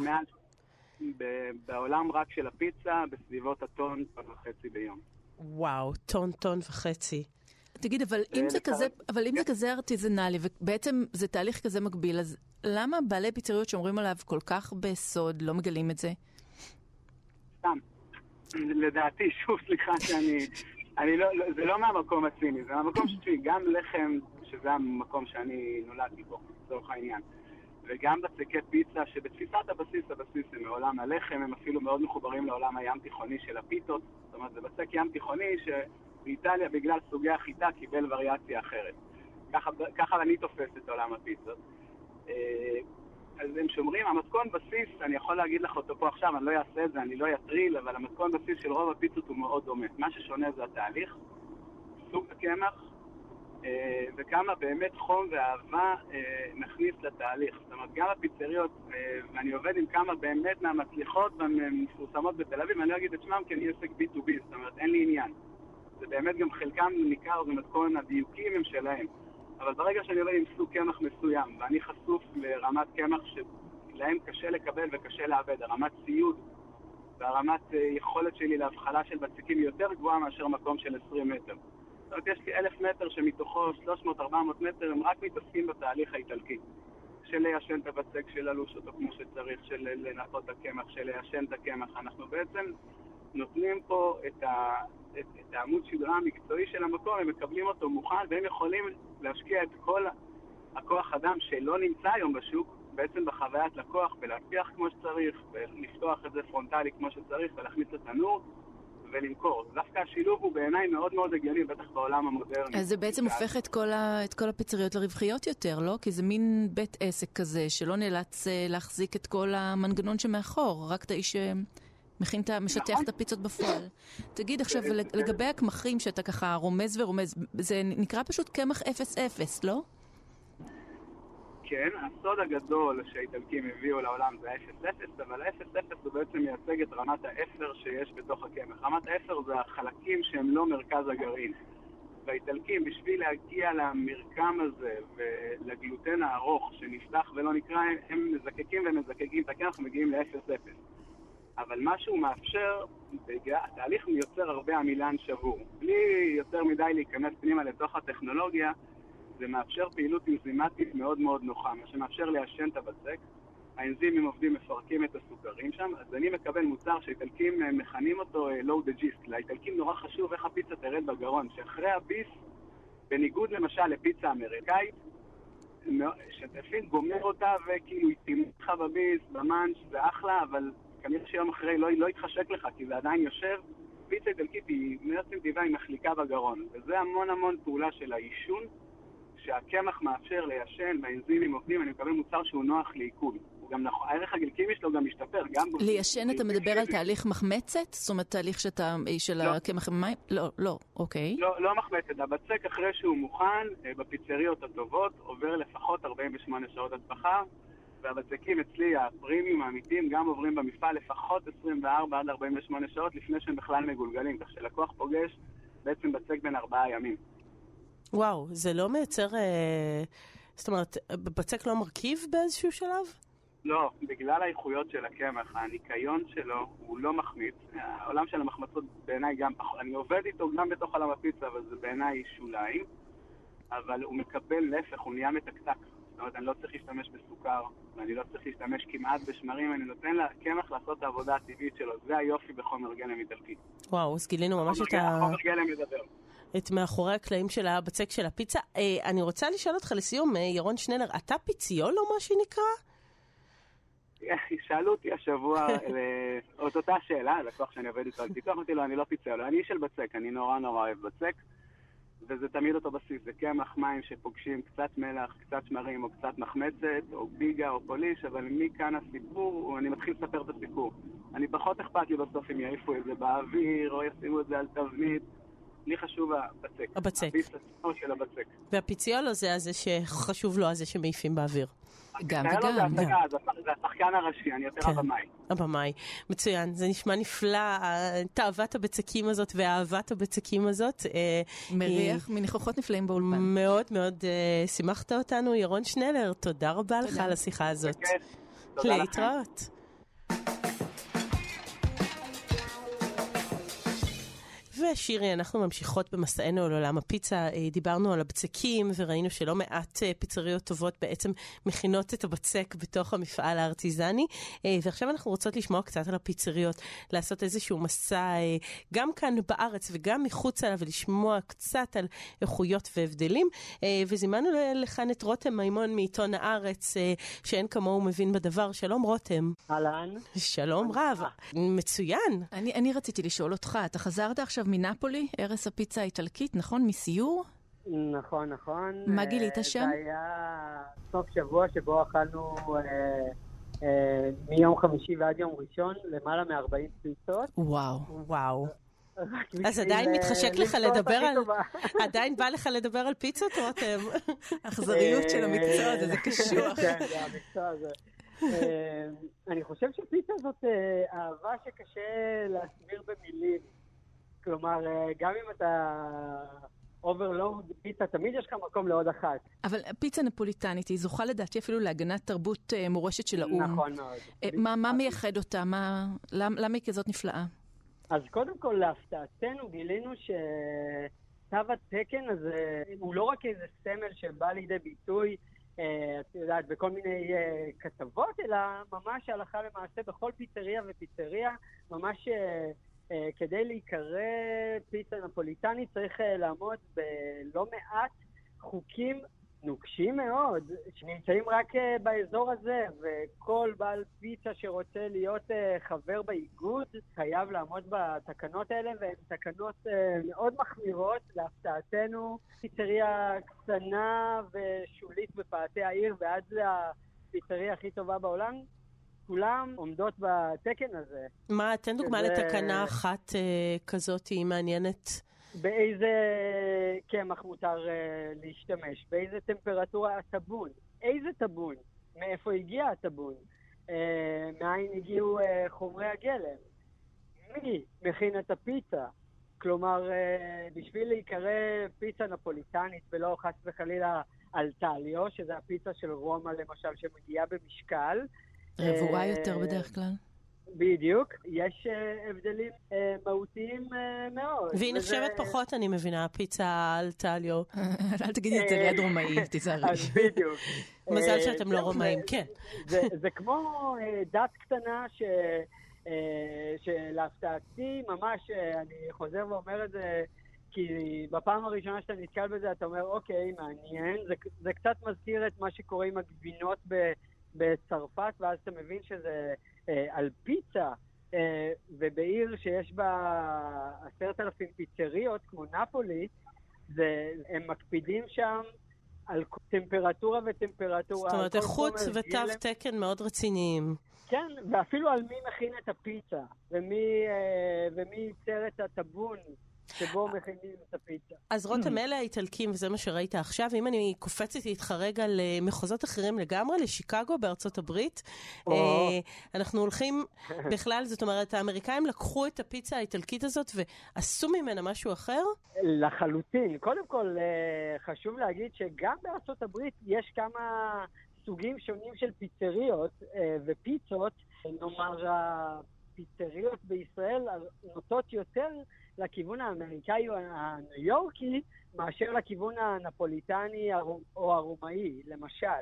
בעולם רק של הפיצה, בסביבות הטון וחצי ביום. וואו, טון, טון וחצי. תגיד, אבל אם זה כזה, אבל אם זה כזה ארטיזנלי, ובעצם זה תהליך כזה מקביל, אז למה בעלי פיצריות שאומרים עליו כל כך בסוד לא מגלים את זה? סתם. לדעתי, שוב, סליחה שאני... אני לא, זה לא מהמקום הציני, זה מהמקום שלי, גם לחם, שזה המקום שאני נולדתי בו, לצורך העניין. וגם בצקי פיצה, שבתפיסת הבסיס, הבסיס הם מעולם הלחם, הם אפילו מאוד מחוברים לעולם הים תיכוני של הפיתות. זאת אומרת, זה בצק ים תיכוני שבאיטליה, בגלל סוגי החיטה, קיבל וריאציה אחרת. ככה, ככה אני תופס את עולם הפיצות. אז הם שומרים, המתכון בסיס, אני יכול להגיד לך אותו פה עכשיו, אני לא אעשה את זה, אני לא אטריל, אבל המתכון בסיס של רוב הפיצות הוא מאוד דומה. מה ששונה זה התהליך, סוג הקמח, וכמה באמת חום ואהבה נכניס לתהליך. זאת אומרת, גם הפיצריות, ואני עובד עם כמה באמת מהמצליחות והמפורסמות בתל אביב, ואני לא אגיד את שמם כי אני עסק בי טו בי, זאת אומרת, אין לי עניין. זה באמת גם חלקם ניכר במתכון הדיוקים הם שלהם. אבל ברגע שאני עובד עם סוג קמח מסוים, ואני חשוף לרמת קמח שלהם קשה לקבל וקשה לעבד, הרמת ציוד והרמת יכולת שלי להבחלה של בצקים היא יותר גבוהה מאשר מקום של עשרים מטר. זאת אומרת, יש לי אלף מטר שמתוכו שלוש מאות ארבע מאות מטר הם רק מתעסקים בתהליך האיטלקי. של ליישן את הבצק, של ללוש אותו כמו שצריך, של לנקות את הקמח, של ליישן את הקמח. אנחנו בעצם נותנים פה את, ה, את, את העמוד שדרה המקצועי של המקום, הם מקבלים אותו מוכן, והם יכולים להשקיע את כל הכוח אדם שלא נמצא היום בשוק, בעצם בחוויית לקוח, ולהפיח כמו שצריך, ולפתוח את זה פרונטלי כמו שצריך, ולהכניס לתנור, ולמכור. דווקא השילוב הוא בעיניי מאוד מאוד הגיוני, בטח בעולם המודרני. אז זה בעצם הופך את כל, ה, את כל הפיצריות לרווחיות יותר, לא? כי זה מין בית עסק כזה, שלא נאלץ להחזיק את כל המנגנון שמאחור, רק את האיש מכין, משטח את הפיצות בפועל. תגיד עכשיו, לגבי הקמחים שאתה ככה רומז ורומז, זה נקרא פשוט קמח אפס אפס, לא? כן, הסוד הגדול שהאיטלקים הביאו לעולם זה אפס אפס, אבל אפס אפס הוא בעצם מייצג את רמת האפר שיש בתוך הקמח. רמת האפר זה החלקים שהם לא מרכז הגרעין. והאיטלקים, בשביל להגיע למרקם הזה ולגלוטן הארוך שנפתח ולא נקרא, הם מזקקים ומזקקים את הקמח ומגיעים ל-אפס אפס. אבל מה שהוא מאפשר, התהליך יוצר הרבה עמילן שבור. בלי יותר מדי להיכנס פנימה לתוך הטכנולוגיה, זה מאפשר פעילות אנזימטית מאוד מאוד נוחה, מה שמאפשר ליישן את הבצק. האנזימים עובדים מפרקים את הסוכרים שם, אז אני מקבל מוצר שאיטלקים מכנים אותו low the gist. לאיטלקים נורא חשוב איך הפיצה תרד בגרון, שאחרי הביס, בניגוד למשל לפיצה אמריקאית, שתפין גומר אותה וכאילו יתימך בביס, במאנץ' זה אחלה, אבל כנראה שיום אחרי לא, לא יתחשק לך, כי זה עדיין יושב. פיצה איטלקית היא מעצם טבעה, היא מחליקה בגרון, וזה המון המון פעולה של העישון, שהקמח מאפשר ליישן, והאנזימים עובדים, אני מקבל מוצר שהוא נוח לעיכול. הוא גם נכון, הערך הגליקמי שלו גם משתפר. גם ליישן אתה מדבר על תהליך מחמצת? זאת אומרת, תהליך שאתה, של הקמח עם מים? לא, לא, אוקיי. לא, לא מחמצת. הבצק אחרי שהוא מוכן, בפיצריות הטובות, עובר לפחות ארבעים ושמונה שעות הצפחה, והבצקים אצלי, הפרימיום האמיתיים, גם עוברים במפעל לפחות עשרים וארבע עד ארבעים ושמונה שעות, לפני שהם בכלל מגולגלים, כך שלקוח פוגש בעצם בצק בין ארבעה ימים. וואו, זה לא מייצר, אה, זאת אומרת, בצק לא מרכיב באיזשהו שלב? לא, בגלל האיכויות של הקמח, הניקיון שלו הוא לא מחמיץ. העולם של המחמצות בעיניי גם, אני עובד איתו גם בתוך עולם הפיצה, אבל זה בעיניי שוליים, אבל הוא מקבל להפך, הוא נהיה מתקתק. זאת אומרת, אני לא צריך להשתמש בסוכר, ואני לא צריך להשתמש כמעט בשמרים, אני נותן לקמח לעשות את העבודה הטבעית שלו. זה היופי בחומר גלם איטלקי. וואו, אז גילינו ממש את ה... חומר גלם ידבר. את מאחורי הקלעים של הבצק של הפיצה. אה, אני רוצה לשאול אותך לסיום, אה, ירון שנלר, אתה פיציול או מה שנקרא? שאלו אותי השבוע את אותה שאלה, הלקוח שאני עובד איתו על פיתוח, אמרתי לו, אני לא פיציול, אני איש של בצק, אני נורא נורא אוהב בצק, וזה תמיד אותו בסיס, זה קמח מים שפוגשים קצת מלח, קצת שמרים או קצת מחמצת, או ביגה או פוליש, אבל מכאן הסיפור, אני מתחיל לספר את הסיפור. אני פחות אכפת לי בסוף אם יעיפו את זה באוויר, או ישימו את זה על תבנית. לי חשוב הבצק. הבצק. הביס עצמו של הבצק. והפיציול זה הזה שחשוב לו, הזה שמעיפים באוויר. גם וגם. זה השחקן הראשי, אני יותר הבמאי. הבמאי. מצוין. זה נשמע נפלא, תאוות הבצקים הזאת ואהבת הבצקים הזאת. מריח מניחוחות נפלאים באולפן. מאוד מאוד שימחת אותנו. ירון שנלר, תודה רבה לך על השיחה הזאת. להתראות. ושירי, אנחנו ממשיכות במסענו על עולם הפיצה, דיברנו על הבצקים וראינו שלא מעט פיצריות טובות בעצם מכינות את הבצק בתוך המפעל הארטיזני, ועכשיו אנחנו רוצות לשמוע קצת על הפיצריות, לעשות איזשהו מסע גם כאן בארץ וגם מחוץ עליו, ולשמוע קצת על איכויות והבדלים, וזימנו לכאן את רותם מימון מעיתון הארץ, שאין כמוהו מבין בדבר. שלום רותם. אהלן. שלום רב. מצוין. אני, אני רציתי לשאול אותך, אתה חזרת עכשיו מנפולי, ערש הפיצה האיטלקית, נכון? מסיור? נכון, נכון. מה גילית שם? זה היה סוף שבוע שבו אכלנו אה, אה, מיום חמישי ועד יום ראשון למעלה מ-ארבעים פיצות. וואו, וואו. אז עדיין מתחשק לך לדבר על... עדיין בא לך לדבר על פיצות, רותם? האכזריות של המקצוע הזה, זה קשוח. כן, זה המקצוע הזה. אני חושב שפיצה זאת אהבה שקשה להסביר במילים. כלומר, גם אם אתה אוברלואוד פיצה, תמיד יש לך מקום לעוד אחת. אבל פיצה נפוליטנית היא זוכה לדעתי אפילו להגנת תרבות מורשת של האום. נכון מאוד. מה, מה מייחד אותה? מה, למה היא כזאת נפלאה? אז קודם כל, להפתעתנו גילינו שתו התקן הזה הוא לא רק איזה סמל שבא לידי ביטוי, את יודעת, בכל מיני כתבות, אלא ממש הלכה למעשה בכל פיצריה ופיצריה, ממש... כדי להיקרא פיצה נפוליטנית צריך לעמוד בלא מעט חוקים נוקשים מאוד שנמצאים רק באזור הזה, וכל בעל פיצה שרוצה להיות חבר באיגוד חייב לעמוד בתקנות האלה, והן תקנות מאוד מחמירות. להפתעתנו, פיצריה קטנה ושולית בפאתי העיר ועד הפיצריה הכי טובה בעולם, כולם עומדות בתקן הזה. מה, תן דוגמה לתקנה אחת אה, כזאת, היא מעניינת. באיזה קמח מותר אה, להשתמש, באיזה טמפרטורה הטבון, איזה טבון, מאיפה הגיע הטבון, אה, מאין הגיעו אה, חומרי הגלם, מי מכין את הפיצה. כלומר, אה, בשביל להיקרא פיצה נפוליטנית ולא חס וחלילה על טליו, שזה הפיצה של רומא למשל שמגיעה במשקל, רבועה יותר בדרך כלל. בדיוק. יש הבדלים מהותיים מאוד. והיא נחשבת פחות, אני מבינה, פיצה על טליו. אל תגידי את זה ליד רומאים, תיזהרי. בדיוק. מזל שאתם לא רומאים, כן. זה כמו דת קטנה שלהפתעתי, ממש, אני חוזר ואומר את זה, כי בפעם הראשונה שאתה נתקל בזה, אתה אומר, אוקיי, מעניין. זה קצת מזכיר את מה שקורה עם הגבינות ב... בצרפת, ואז אתה מבין שזה אה, על פיצה, אה, ובעיר שיש בה עשרת אלפים פיצריות, כמו נפולי, זה, הם מקפידים שם על טמפרטורה וטמפרטורה. זאת אומרת, איכות ותו תקן מאוד רציניים. כן, ואפילו על מי מכין את הפיצה, ומי, אה, ומי ייצר את הטבון שבו מכינים את הפיצה. אז רותם, אלה האיטלקים, וזה מה שראית עכשיו. אם אני קופצת להתחרג על מחוזות אחרים לגמרי, לשיקגו בארצות הברית, אנחנו הולכים בכלל, זאת אומרת, האמריקאים לקחו את הפיצה האיטלקית הזאת ועשו ממנה משהו אחר? לחלוטין. קודם כל, חשוב להגיד שגם בארצות הברית יש כמה סוגים שונים של פיצריות ופיצות. נאמר, הפיצריות בישראל נוטות יותר לכיוון האמריקאי או הניו יורקי, מאשר לכיוון הנפוליטני או הרומאי, למשל.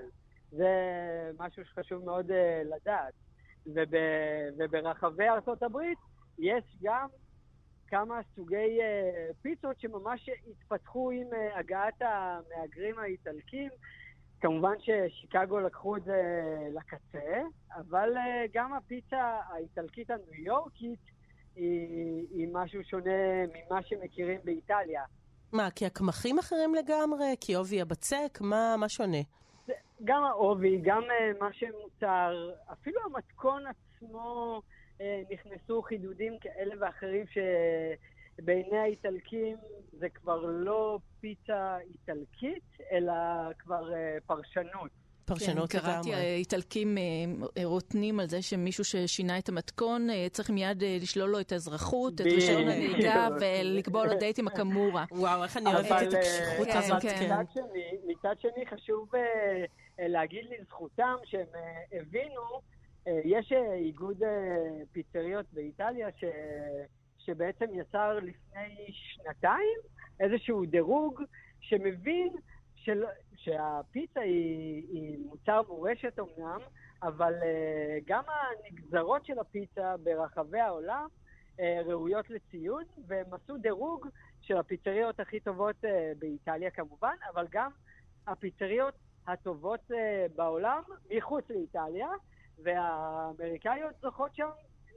זה משהו שחשוב מאוד לדעת. וב, וברחבי ארצות הברית יש גם כמה סוגי פיצות שממש התפתחו עם הגעת המהגרים האיטלקים. כמובן ששיקגו לקחו את זה לקצה, אבל גם הפיצה האיטלקית הניו יורקית היא, היא משהו שונה ממה שמכירים באיטליה. מה, כי הקמחים אחרים לגמרי? כי עובי הבצק? מה, מה שונה? גם העובי, גם מה שמוצר, אפילו המתכון עצמו נכנסו חידודים כאלה ואחרים שבעיני האיטלקים זה כבר לא פיצה איטלקית, אלא כבר פרשנות. פרשנות לגמרי. קראתי, האיטלקים רוטנים על זה שמישהו ששינה את המתכון, צריך מיד לשלול לו את האזרחות, את רישיון הנהיגה, ולקבוע לו דייט עם הקמורה. וואו, איך אני אוהבת את הקשיחות הזאת. מצד שני חשוב להגיד לזכותם שהם הבינו, יש איגוד פיצריות באיטליה שבעצם יצר לפני שנתיים איזשהו דירוג שמבין של... שהפיצה היא, היא מוצר מורשת אמנם, אבל uh, גם הנגזרות של הפיצה ברחבי העולם uh, ראויות לציון, והם עשו דירוג של הפיצריות הכי טובות uh, באיטליה כמובן, אבל גם הפיצריות הטובות uh, בעולם מחוץ לאיטליה, והאמריקאיות זוכות שם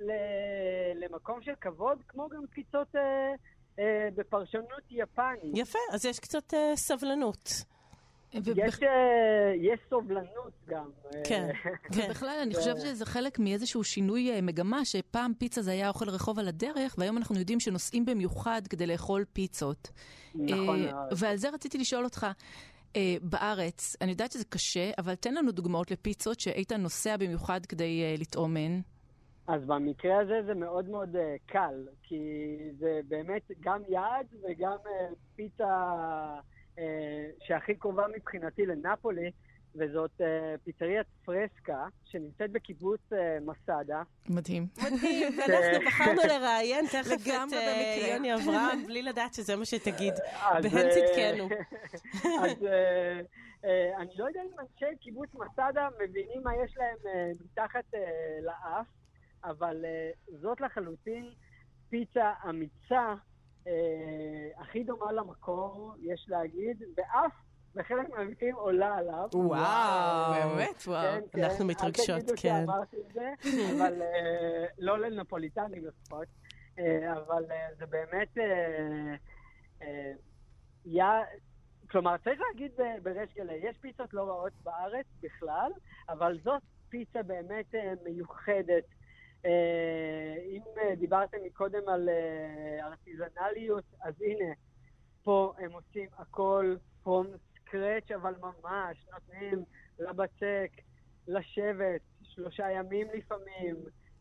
למקום של כבוד, כמו גם פיצות uh, uh, בפרשנות יפנית. יפה, אז יש קצת uh, סבלנות. יש, יש סובלנות גם. כן. ובכלל, אני חושבת שזה חלק מאיזשהו שינוי מגמה, שפעם פיצה זה היה אוכל רחוב על הדרך, והיום אנחנו יודעים שנוסעים במיוחד כדי לאכול פיצות. נכון. ועל זה רציתי לשאול אותך, בארץ, אני יודעת שזה קשה, אבל תן לנו דוגמאות לפיצות שהיית נוסע במיוחד כדי לטעום מהן. אז במקרה הזה זה מאוד מאוד קל, כי זה באמת גם יעד וגם פיצה... שהכי קרובה מבחינתי לנפולי, וזאת פיצריית פרסקה, שנמצאת בקיבוץ מסדה. מדהים. מדהים, ואנחנו בחרנו לראיין תכף את יוני אברהם, בלי לדעת שזה מה שתגיד. בהן צדקנו. אז אני לא יודע אם אנשי קיבוץ מסדה מבינים מה יש להם מתחת לאף, אבל זאת לחלוטין פיצה אמיצה, Uh, הכי דומה למקור, יש להגיד, ואף בחלק מהמקרים עולה עליו. וואו, באמת, וואו. כן, כן. אנחנו מתרגשות, אל תגידו כן. שאמרתי את זה, אבל uh, לא לנפוליטני לפחות. Uh, אבל uh, זה באמת... Uh, uh, יא... כלומר, צריך להגיד בריש גלי, יש פיצות לא רעות בארץ בכלל, אבל זאת פיצה באמת uh, מיוחדת. אם דיברתם מקודם על ארטיזנליות, אז הנה, פה הם עושים הכל from scratch, אבל ממש נותנים לבצק, לשבת, שלושה ימים לפעמים.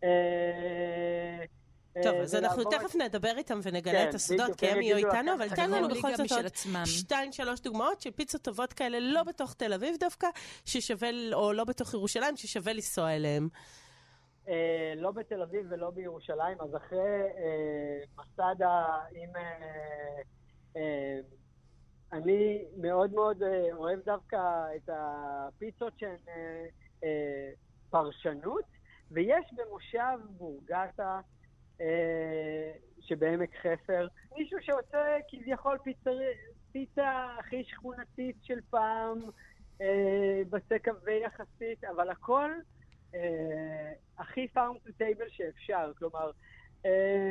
טוב, אז אנחנו תכף נדבר איתם ונגלה את הסודות, כי הם יהיו איתנו, אבל תן לנו בכל זאת עוד שתיים, שלוש דוגמאות של פיצות טובות כאלה, לא בתוך תל אביב דווקא, או לא בתוך ירושלים, ששווה לנסוע אליהם. Uh, לא בתל אביב ולא בירושלים, אז אחרי uh, מסדה, אם uh, uh, אני מאוד מאוד uh, אוהב דווקא את הפיצות שהן uh, uh, פרשנות, ויש במושב בורגטה uh, שבעמק חפר, מישהו שעושה כביכול פיצה, פיצה הכי שכונתית של פעם, uh, בצק עבה יחסית, אבל הכל Uh, הכי farm to table שאפשר, כלומר, uh,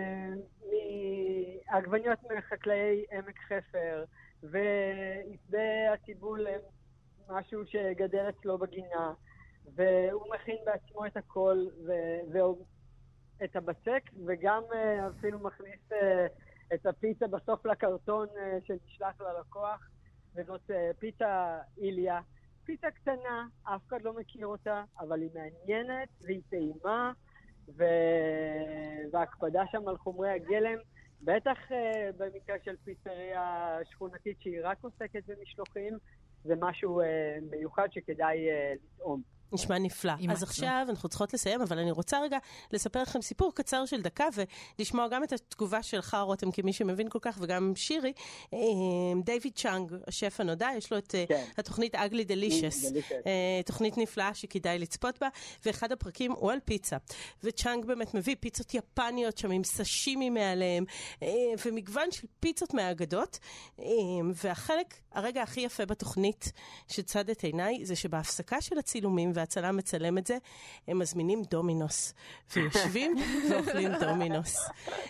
מעגבניות מחקלאי עמק חפר, ועצבי הטיבול הם משהו שגדל אצלו בגינה, והוא מכין בעצמו את הכל, ואת הבצק, וגם uh, אפילו מכניס uh, את הפיצה בסוף לקרטון uh, שנשלח ללקוח, וזאת uh, פיצה איליה. פיצה קטנה, אף אחד לא מכיר אותה, אבל היא מעניינת והיא טעימה, ו... וההקפדה שם על חומרי הגלם, בטח uh, במקרה של פיצריה שכונתית שהיא רק עוסקת במשלוחים, זה משהו uh, מיוחד שכדאי uh, לטעום. נשמע נפלא. אז עכשיו אנחנו צריכות לסיים, אבל אני רוצה רגע לספר לכם סיפור קצר של דקה, ולשמוע גם את התגובה שלך, רותם, כמי שמבין כל כך, וגם שירי. דיוויד צ'אנג, השף הנודע, יש לו את התוכנית Ugly Delicious, תוכנית נפלאה שכדאי לצפות בה, ואחד הפרקים הוא על פיצה. וצ'אנג באמת מביא פיצות יפניות שם עם סשימי מעליהם, ומגוון של פיצות מהאגדות, והחלק, הרגע הכי יפה בתוכנית שצד את עיניי, זה שבהפסקה של הצילומים, והצלם מצלם את זה, הם מזמינים דומינוס, ויושבים ואוכלים דומינוס.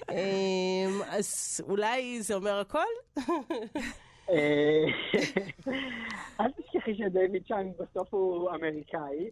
אז אולי זה אומר הכל? אל תשכחי שדייוויד צ'אנג בסוף הוא אמריקאי,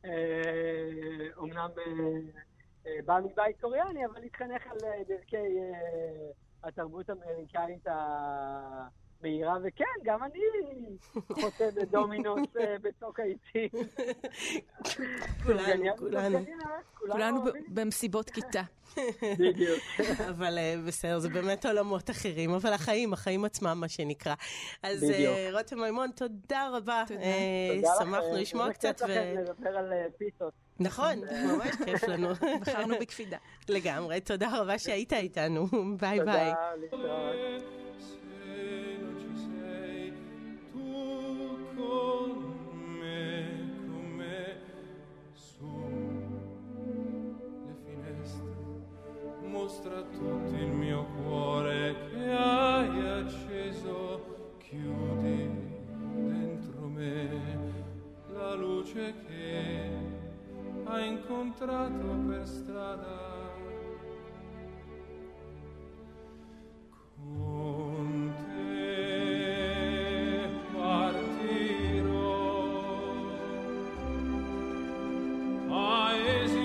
אמנם בא מבית קוריאני, אבל התחנך על דרכי התרבות האמריקאית מהירה, וכן, גם אני חוטא בדומינוס בצוק העיצים. כולנו, כולנו. כולנו במסיבות כיתה. בדיוק. אבל בסדר, זה באמת עולמות אחרים, אבל החיים, החיים עצמם, מה שנקרא. אז רותם מימון, תודה רבה. שמחנו לשמוע קצת. זה קצת לכם לדבר על פיצות. נכון, ממש כיף לנו. בחרנו בקפידה. לגמרי, תודה רבה שהיית איתנו. ביי ביי. תודה, mostra tutto il mio cuore che hai acceso, chiudi dentro me la luce che hai incontrato per strada. Con te partirò, paesi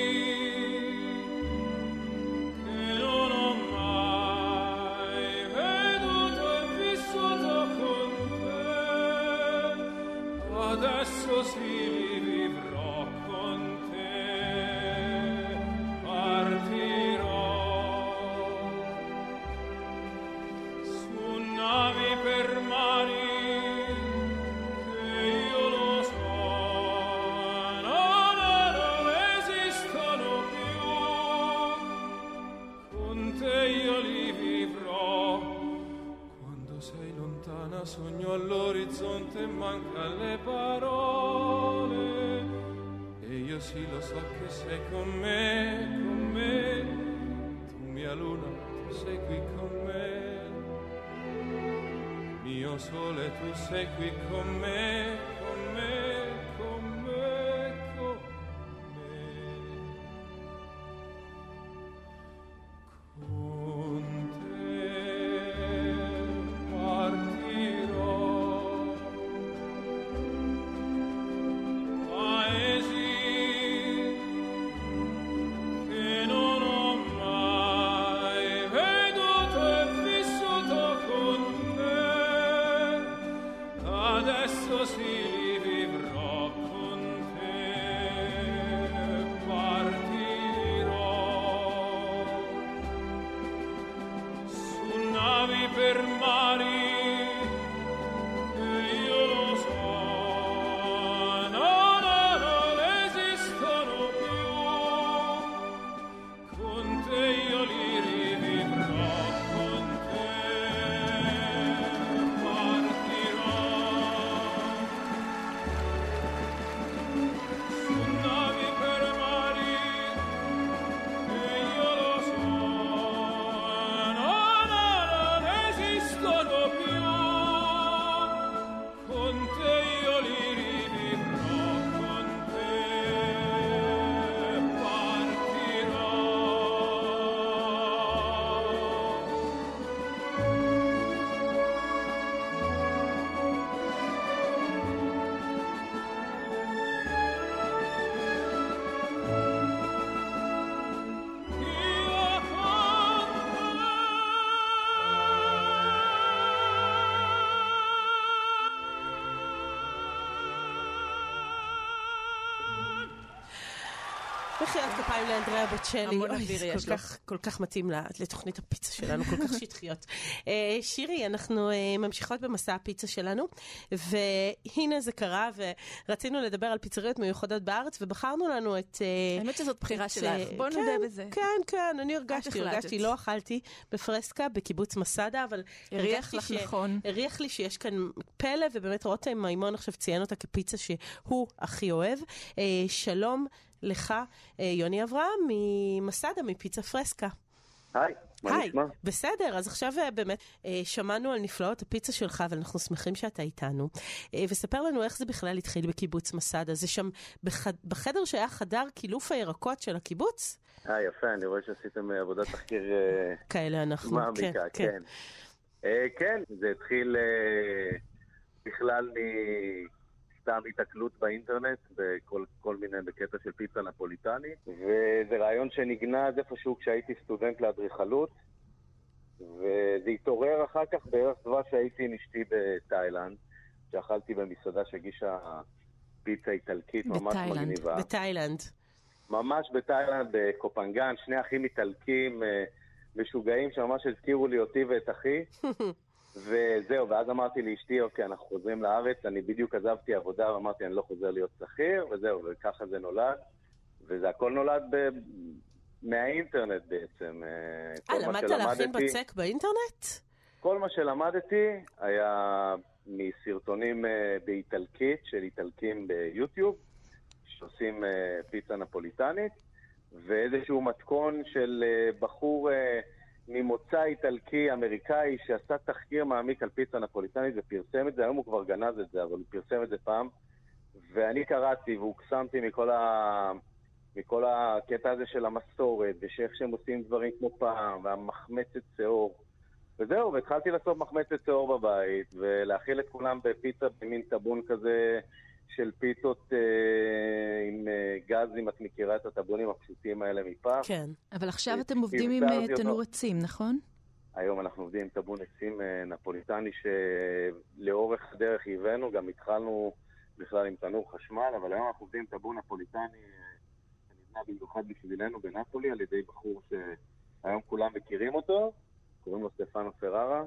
adesso sì vivrò con te, partirò su navi per mari che io lo so, no, no, non esistono più, con te io li vivrò. Quando sei lontana sogno all'orizzonte e manca le parole e io sì lo so che sei con me, con me, tu mia luna, tu sei qui con me, mio sole, tu sei qui con me, con me, con me, con me. Con te partirò, paesi che non ho mai veduto e vissuto con te, adesso sì li vivrò con te, partirò su navi per mari che io lo so, no, no, non esistono più, con te io li rivivrò, con te partirò. מחיאות כפיים לאנדריה בוצ'לי. המון אוויר יש לו. כל כך מתאים לתוכנית הפיצה שלנו, כל כך שטחיות. שירי, אנחנו ממשיכות במסע הפיצה שלנו, והנה זה קרה, ורצינו לדבר על פיצריות מיוחדות בארץ, ובחרנו לנו את... האמת שזאת בחירה שלך, בוא נודה בזה. כן, כן, אני הרגשתי, הרגשתי, לא אכלתי בפרסקה, בקיבוץ מסדה, אבל הריח לך נכון. הריח לי שיש כאן פלא, ובאמת רותם מימון עכשיו ציין אותה כפיצה שהוא הכי אוהב. שלום לך, יוני אברהם, ממסדה, מפיצה פרסקה. היי, מה נשמע? בסדר, אז עכשיו באמת שמענו על נפלאות הפיצה שלך, אבל אנחנו שמחים שאתה איתנו. וספר לנו איך זה בכלל התחיל בקיבוץ מסדה. זה שם בחדר שהיה חדר קילוף הירקות של הקיבוץ? אה, יפה, אני רואה שעשיתם עבודת תחקיר כאלה אנחנו, מעמיקה, כן. כן, זה התחיל בכלל מ... סתם התקלות באינטרנט, בכל כל מיני, בקטע של פיצה נפוליטנית, וזה רעיון שנגנז איפשהו כשהייתי סטודנט לאדריכלות, וזה התעורר אחר כך בערך דבר שהייתי עם אשתי בתאילנד, שאכלתי במסעדה שהגישה פיצה איטלקית ממש מגניבה. בתאילנד. ממש בתאילנד, בקופנגן, שני אחים איטלקים משוגעים שממש הזכירו לי אותי ואת אחי, וזהו, ואז אמרתי לאשתי, אוקיי, אנחנו חוזרים לארץ, אני בדיוק עזבתי עבודה, ואמרתי, אני לא חוזר להיות שכיר, וזהו, וככה זה נולד, וזה הכל נולד ב... מהאינטרנט בעצם. אה, למדת להכין בצק באינטרנט? כל מה שלמדתי היה מסרטונים באיטלקית, של איטלקים ביוטיוב, שעושים פיצה נפוליטנית, ואיזשהו מתכון של בחור... ממוצא איטלקי אמריקאי שעשה תחקיר מעמיק על פיצה נפוליטנית ופרסם את זה, היום הוא כבר גנז את זה, אבל הוא פרסם את זה פעם, ואני קראתי והוקסמתי מכל, ה... מכל הקטע הזה של המסורת, ושאיך שהם עושים דברים כמו פעם, והמחמצת שיעור, וזהו, והתחלתי לעשות מחמצת שיעור בבית, ולהכיל את כולם בפיצה במין טבון כזה של פיצות אה, עם אה, גז, אם את מכירה את הטבונים הפשוטים האלה מפעם. כן. אבל עכשיו אתם עובדים עם תנור עצים, נכון? היום אנחנו עובדים עם טבון עצים אה, נפוליטני שלאורך הדרך הבאנו, גם התחלנו בכלל עם תנור חשמל, אבל היום אנחנו עובדים עם טבון נפוליטני אה, שנבנה במיוחד בשבילנו בנפולי, על ידי בחור שהיום כולם מכירים אותו, קוראים לו סטפנו פררה.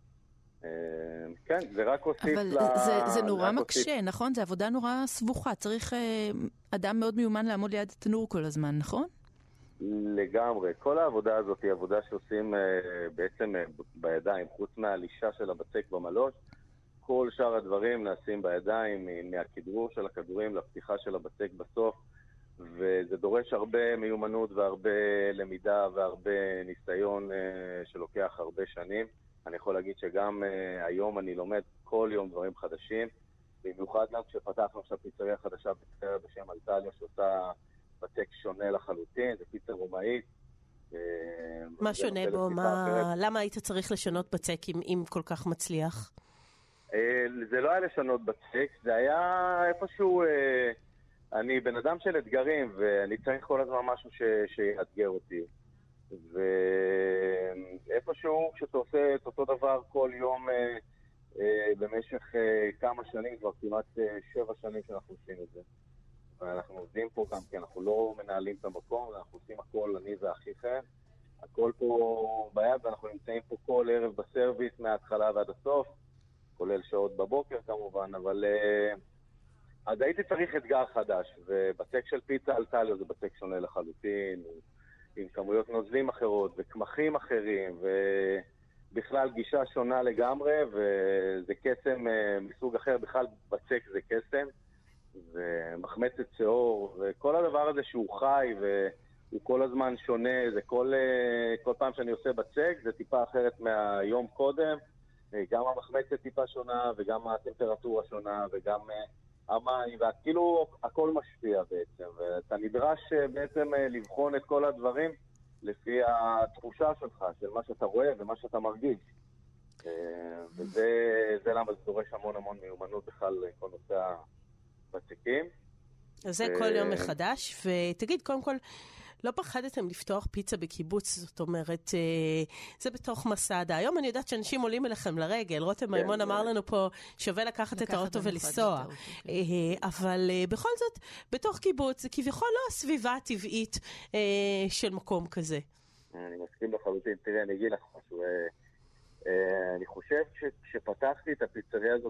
כן, זה רק הוסיף אבל זה, זה נורא מקשה, נכון? זה עבודה נורא סבוכה. צריך אה, אדם מאוד מיומן לעמוד ליד התנור כל הזמן, נכון? לגמרי. כל העבודה הזאת היא עבודה שעושים אה, בעצם אה, בידיים, חוץ מהלישה של הבצק במלוש. כל שאר הדברים נעשים בידיים, מהכדרור של הכדורים לפתיחה של הבצק בסוף, וזה דורש הרבה מיומנות והרבה למידה והרבה ניסיון אה, שלוקח הרבה שנים. אני יכול להגיד שגם uh, היום אני לומד כל יום דברים חדשים, במיוחד גם כשפתחנו עכשיו פיצריה חדשה בטבריה בשם אלטליה, שעושה בצק שונה לחלוטין, זה פיצה רומאית. מה שונה בו? מה... למה היית צריך לשנות בצק אם, אם כל כך מצליח? Uh, זה לא היה לשנות בצק, זה היה איפשהו... Uh, אני בן אדם של אתגרים, ואני צריך כל הזמן משהו ש... שיאתגר אותי. ואיפשהו כשאתה עושה את אותו דבר כל יום אה, אה, במשך אה, כמה שנים, כבר כמעט אה, שבע שנים שאנחנו עושים את זה. ואנחנו עובדים פה גם כי אנחנו לא מנהלים את המקום, אנחנו עושים הכל, אני ואחיכם. הכל פה ביד, ואנחנו נמצאים פה כל ערב בסרוויס מההתחלה ועד הסוף, כולל שעות בבוקר כמובן, אבל אה, אז הייתי צריך אתגר חדש, ובצק של פיצה אלטליה זה בצק שונה לחלוטין, עם כמויות נוזלים אחרות וקמחים אחרים, ובכלל גישה שונה לגמרי, וזה קסם מסוג אחר, בכלל בצק זה קסם, ומחמצת שיעור, וכל הדבר הזה שהוא חי, והוא כל הזמן שונה, זה כל, כל פעם שאני עושה בצק, זה טיפה אחרת מהיום קודם, גם המחמצת טיפה שונה, וגם הטמפרטורה שונה, וגם המים, וכאילו הכל משפיע בעצם, ואתה נדרש בעצם לבחון את כל הדברים לפי התחושה שלך, של מה שאתה רואה ומה שאתה מרגיש. וזה זה למה זה דורש המון המון מיומנות בכלל כל נושא הבצקים. אז זה כל יום מחדש, ותגיד, קודם כל, לא פחדתם לפתוח פיצה בקיבוץ, זאת אומרת, זה בתוך מסעדה. היום אני יודעת שאנשים עולים אליכם לרגל, רותם מימון אמר לנו פה, שווה לקחת את האוטו ולנסוע. אבל בכל זאת, בתוך קיבוץ, זה כביכול לא הסביבה הטבעית של מקום כזה. אני מסכים לחלוטין. תראה, אני אגיד לך משהו. אני חושב שפתחתי את הפיצריה הזאת,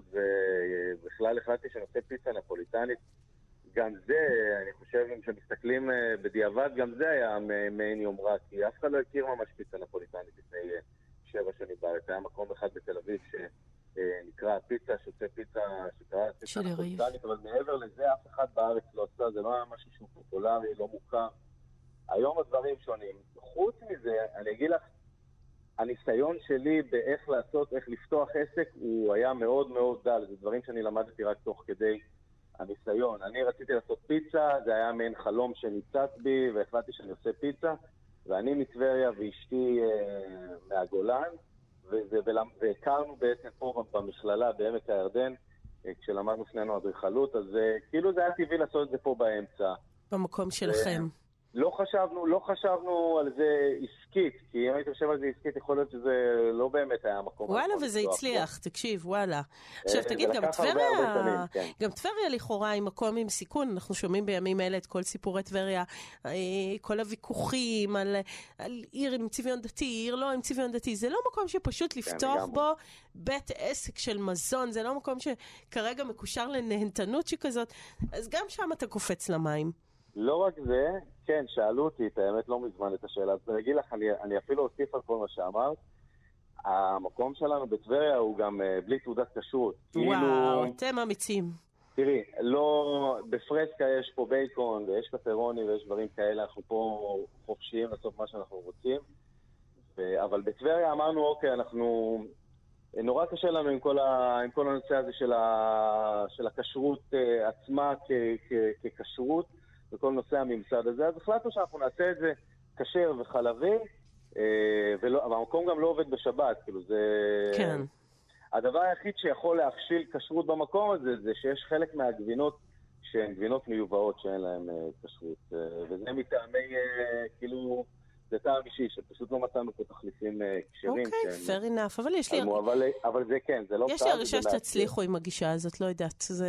ובכלל החלטתי שנושא פיצה נפוליטנית, גם זה, אני חושב, אם שמסתכלים בדיעבד, גם זה היה מעין יומרה, כי אף אחד לא הכיר ממש פיצה נפוליטנית לפני שבע שנים בארץ. היה מקום אחד בתל אביב שנקרא פיצה, שעושה פיצה, שקרא פיצה נפוליטנית, אבל מעבר לזה אף אחד בארץ לא עושה, זה לא היה משהו שהוא פופולרי, לא מוכר. היום הדברים שונים. חוץ מזה, אני אגיד לך, הניסיון שלי באיך לעשות, איך לפתוח עסק, הוא היה מאוד מאוד דל. זה דברים שאני למדתי רק תוך כדי הניסיון. אני רציתי לעשות פיצה, זה היה מעין חלום שניצץ בי, והחלטתי שאני עושה פיצה, ואני מטבריה ואשתי אה, מהגולן, וזה, והכרנו בעצם פה במכללה בעמק הירדן, אה, כשלמדנו שנינו אדריכלות, אז אה, כאילו זה היה טבעי לעשות את זה פה באמצע. במקום שלכם. לא חשבנו, לא חשבנו על זה עסקית, כי אם הייתי חושב על זה עסקית, יכול להיות שזה לא באמת היה מקום. וואלה, וזה הצליח, תקשיב, וואלה. עכשיו תגיד, גם טבריה, גם טבריה לכאורה היא מקום עם סיכון, אנחנו שומעים בימים אלה את כל סיפורי טבריה, כל הוויכוחים על עיר עם צביון דתי, עיר לא עם צביון דתי, זה לא מקום שפשוט לפתוח בו בית עסק של מזון, זה לא מקום שכרגע מקושר לנהנתנות שכזאת, אז גם שם אתה קופץ למים. לא רק זה, כן, שאלו אותי את האמת לא מזמן את השאלה, אז אני אגיד לך, אני, אני אפילו אוסיף על כל מה שאמרת, המקום שלנו בטבריה הוא גם uh, בלי תעודת כשרות. וואו, כאילו, אתם אמיצים. תראי, לא, בפרסקה יש פה בייקון ויש פפרוני ויש דברים כאלה, אנחנו פה חופשיים לעשות מה שאנחנו רוצים, ו, אבל בטבריה אמרנו, אוקיי, אנחנו, נורא קשה לנו עם כל, ה, עם כל הנושא הזה של, ה, של הכשרות uh, עצמה כ, כ, ככשרות, וכל נושא הממסד הזה, אז החלטנו שאנחנו נעשה את זה כשר וחלבי, ולא, אבל המקום גם לא עובד בשבת, כאילו זה... כן. הדבר היחיד שיכול להכשיל כשרות במקום הזה, זה שיש חלק מהגבינות שהן גבינות מיובאות שאין להן כשרות, וזה מטעמי, כאילו, זה טעם אישי, שפשוט לא מצאנו פה תחליפים כשרים. אוקיי, fair enough, אבל יש לי... אבל, אבל זה כן, זה לא... יש לי הרגשה שתצליחו עם הגישה הזאת, לא יודעת, זה...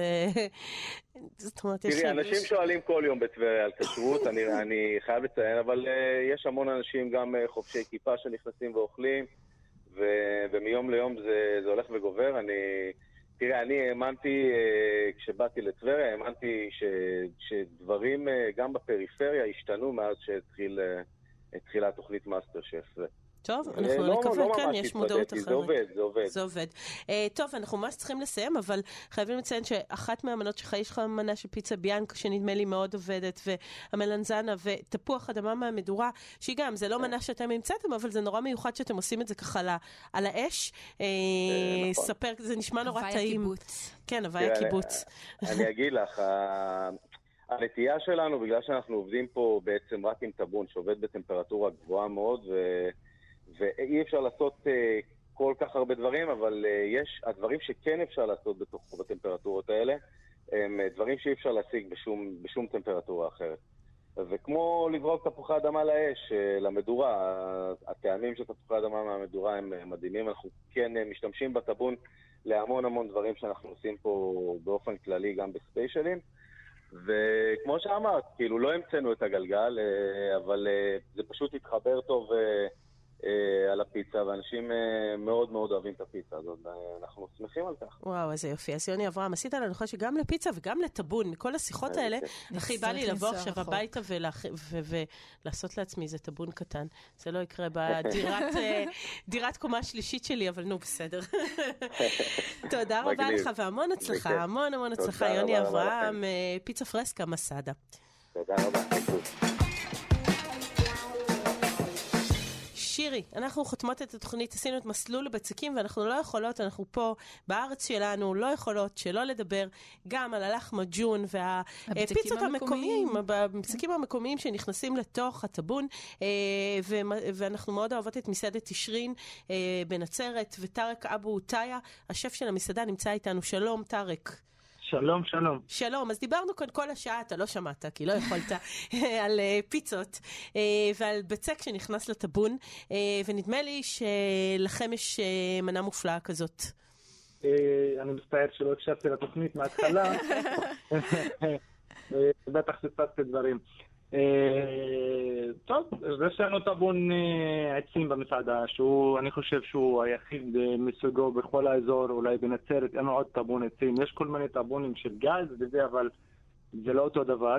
זאת אומרת, יש לי... תראי, אנשים שואלים כל יום בטבריה על כשרות, אני, אני חייב לציין, אבל uh, יש המון אנשים, גם uh, חובשי כיפה שנכנסים ואוכלים, ו, ומיום ליום זה, זה הולך וגובר. אני... תראה, אני האמנתי, uh, כשבאתי לטבריה, האמנתי ש, שדברים uh, גם בפריפריה השתנו מאז שהתחיל... Uh, התחילה תוכנית מאסטר שף. טוב, אנחנו נקווה, כן, יש מודעות אחרת. זה עובד, זה עובד. זה עובד. טוב, אנחנו ממש צריכים לסיים, אבל חייבים לציין שאחת מהמנות שלך, יש לך מנה של פיצה ביאנקה, שנדמה לי מאוד עובדת, והמלנזנה, ותפוח אדמה מהמדורה, שהיא גם, זה לא מנה שאתם המצאתם, אבל זה נורא מיוחד שאתם עושים את זה ככה על האש. ספר, זה נשמע נורא טעים. הווי הקיבוץ. כן, הווי הקיבוץ. אני אגיד לך, הנטייה שלנו, בגלל שאנחנו עובדים פה בעצם רק עם טבון, שעובד בטמפרטורה גבוהה מאוד, ו... ואי אפשר לעשות uh, כל כך הרבה דברים, אבל uh, יש, הדברים שכן אפשר לעשות בתוך בטמפרטורות האלה, הם uh, דברים שאי אפשר להשיג בשום, בשום טמפרטורה אחרת. וכמו לזרוק תפוחי אדמה לאש, uh, למדורה, הטעמים של תפוחי אדמה מהמדורה הם uh, מדהימים, אנחנו כן uh, משתמשים בטבון להמון המון דברים שאנחנו עושים פה באופן כללי, גם בספיישלים, וכמו שאמרת, כאילו לא המצאנו את הגלגל, uh, אבל uh, זה פשוט התחבר טוב... Uh, על הפיצה, ואנשים מאוד מאוד אוהבים את הפיצה הזאת, ואנחנו שמחים על כך. וואו, איזה יופי. אז יוני אברהם, עשית לנו חושב שגם לפיצה וגם לטבון, מכל השיחות האלה, הכי בא לי לבוא עכשיו הביתה ולעשות לעצמי איזה טבון קטן. זה לא יקרה בדירת קומה שלישית שלי, אבל נו, בסדר. תודה רבה לך, והמון הצלחה, המון המון הצלחה, יוני אברהם, פיצה פרסקה, מסעדה. תודה רבה. שירי, אנחנו חותמות את התוכנית, עשינו את מסלול לבצקים, ואנחנו לא יכולות, אנחנו פה בארץ שלנו, לא יכולות שלא לדבר גם על הלך מג'ון והפיצות המקומיים, הבצקים המקומיים שנכנסים לתוך הטבון, ואנחנו מאוד אוהבות את מסעדת תשרין בנצרת, וטרק אבו טאיה, השף של המסעדה, נמצא איתנו. שלום, טרק. שלום, שלום. שלום, אז דיברנו כאן כל השעה, אתה לא שמעת, כי לא יכולת, על פיצות ועל בצק שנכנס לטבון, ונדמה לי שלכם יש מנה מופלאה כזאת. אני מצטער שלא הקשבתי לתוכנית מההתחלה, בטח שפסתי דברים. טוב, יש לנו טבון עצים במסעדה, שהוא, אני חושב שהוא היחיד מסוגו בכל האזור, אולי בנצרת, אין עוד טבון עצים. יש כל מיני טבונים של גז וזה, אבל זה לא אותו דבר.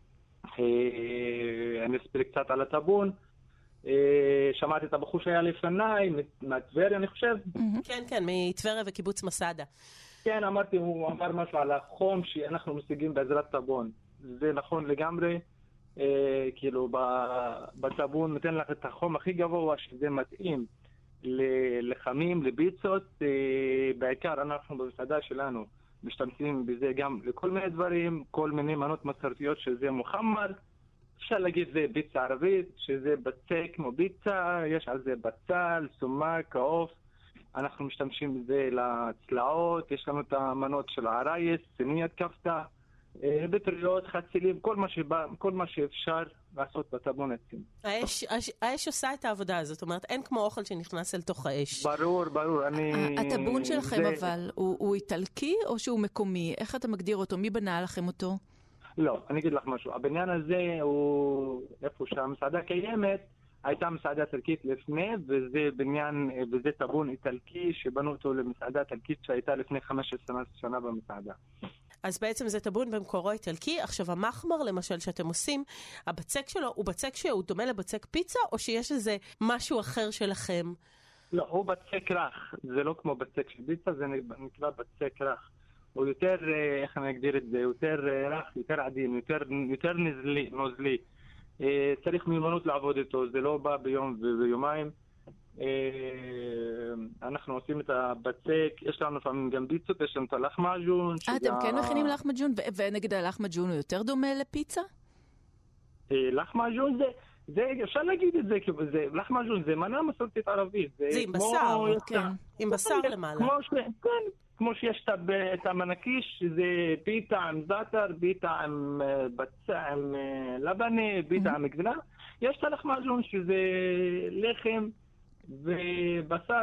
אני אספר קצת על הטבון. שמעתי את הבחור שהיה לפניי, מהטבריה אני חושב. כן, כן, מטבריה וקיבוץ מסעדה. כן, אמרתי, הוא אמר משהו על החום שאנחנו משיגים בעזרת טבון. זה נכון לגמרי. Uh, כאילו בטבון נותן לך את החום הכי גבוה שזה מתאים לחמים, לביצות. uh, בעיקר אנחנו במסעדה שלנו משתמשים בזה גם לכל מיני דברים, כל מיני מנות מסורתיות שזה מוחמר, אפשר להגיד זה ביצה ערבית שזה בצק כמו ביצה, יש על זה בצל, סומק, עוף. אנחנו משתמשים בזה לצלעות, יש לנו את המנות של ערייס, סניית כפתה, בטריות, חצילים, כל מה שבא, כל מה שאפשר לעשות בטבון עצים. האש, האש, האש עושה את העבודה הזאת, זאת אומרת, אין כמו אוכל שנכנס אל תוך האש. ברור, ברור, אני... הטבון שלכם זה... אבל, הוא, הוא איטלקי או שהוא מקומי? איך אתה מגדיר אותו? מי בנה לכם אותו? לא, אני אגיד לך משהו. הבניין הזה הוא, איפה שהמסעדה קיימת, הייתה מסעדה איטלקית לפני, וזה בניין, וזה טבון איטלקי שבנו אותו למסעדה איטלקית שהייתה לפני חמש עשרה שנה במסעדה. אז בעצם זה טבון במקורו איטלקי. עכשיו המחמר למשל שאתם עושים, הבצק שלו הוא בצק שהוא דומה לבצק פיצה, או שיש איזה משהו אחר שלכם? לא, הוא בצק רך, זה לא כמו בצק של פיצה, זה נקרא בצק רך. הוא יותר, איך אני אגדיר את זה, יותר רך, יותר עדין, יותר, יותר נזלי, נוזלי. צריך מיומנות לעבוד איתו, זה לא בא ביום וביומיים. אנחנו עושים את הבצק, יש לנו לפעמים גם ביצות, יש לנו את הלחמג'ון. אתם כן מכינים לחמג'ון, ונגד הלחמג'ון הוא יותר דומה לפיצה? לחמג'ון זה, אפשר להגיד את זה, לחמג'ון זה מנה מסורתית ערבית. זה עם בשר, כן, עם בשר למעלה. כמו שיש את המנקיש, זה פיתה עם זאטר, פיתה עם בצע, עם לבנה, פיתה עם גבינה. יש את הלחמג'ון שזה לחם ובשר,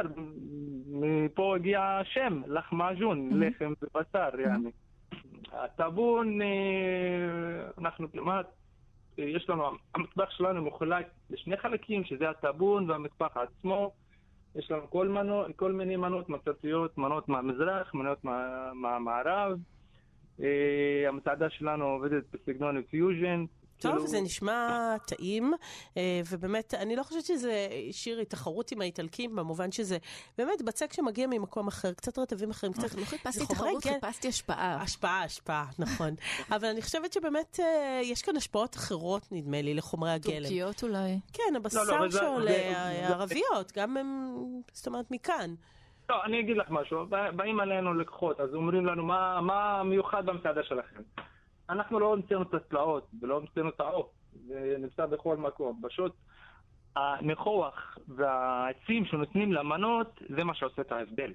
מפה הגיע השם, לחמג'ון, לחם ובשר, יעני. הטבון, אנחנו כמעט, יש לנו, המטבח שלנו מחולק לשני חלקים, שזה הטבון והמטבח עצמו. יש לנו כל, מנו, כל מיני מנות מסורתיות, מנות מהמזרח, מנות מהמערב. המסעדה שלנו עובדת בסגנון פיוז'ן. טוב, זה נשמע טעים, ובאמת, אני לא חושבת שזה שירי תחרות עם האיטלקים, במובן שזה באמת בצק שמגיע ממקום אחר, קצת רטבים אחרים, קצת... לא חיפשתי תחרות, חיפשתי השפעה. השפעה, השפעה, נכון. אבל אני חושבת שבאמת יש כאן השפעות אחרות, נדמה לי, לחומרי הגלם. טורקיות אולי. כן, הבשר שעולה, הערביות, גם הם, זאת אומרת, מכאן. לא, אני אגיד לך משהו, באים עלינו לקוחות, אז אומרים לנו, מה מיוחד במסעדה שלכם? אנחנו לא נמצאנו את הצלעות ולא נמצאנו את העוף, זה נמצא בכל מקום. פשוט הניחוח והעצים שנותנים למנות, זה מה שעושה את ההבדל.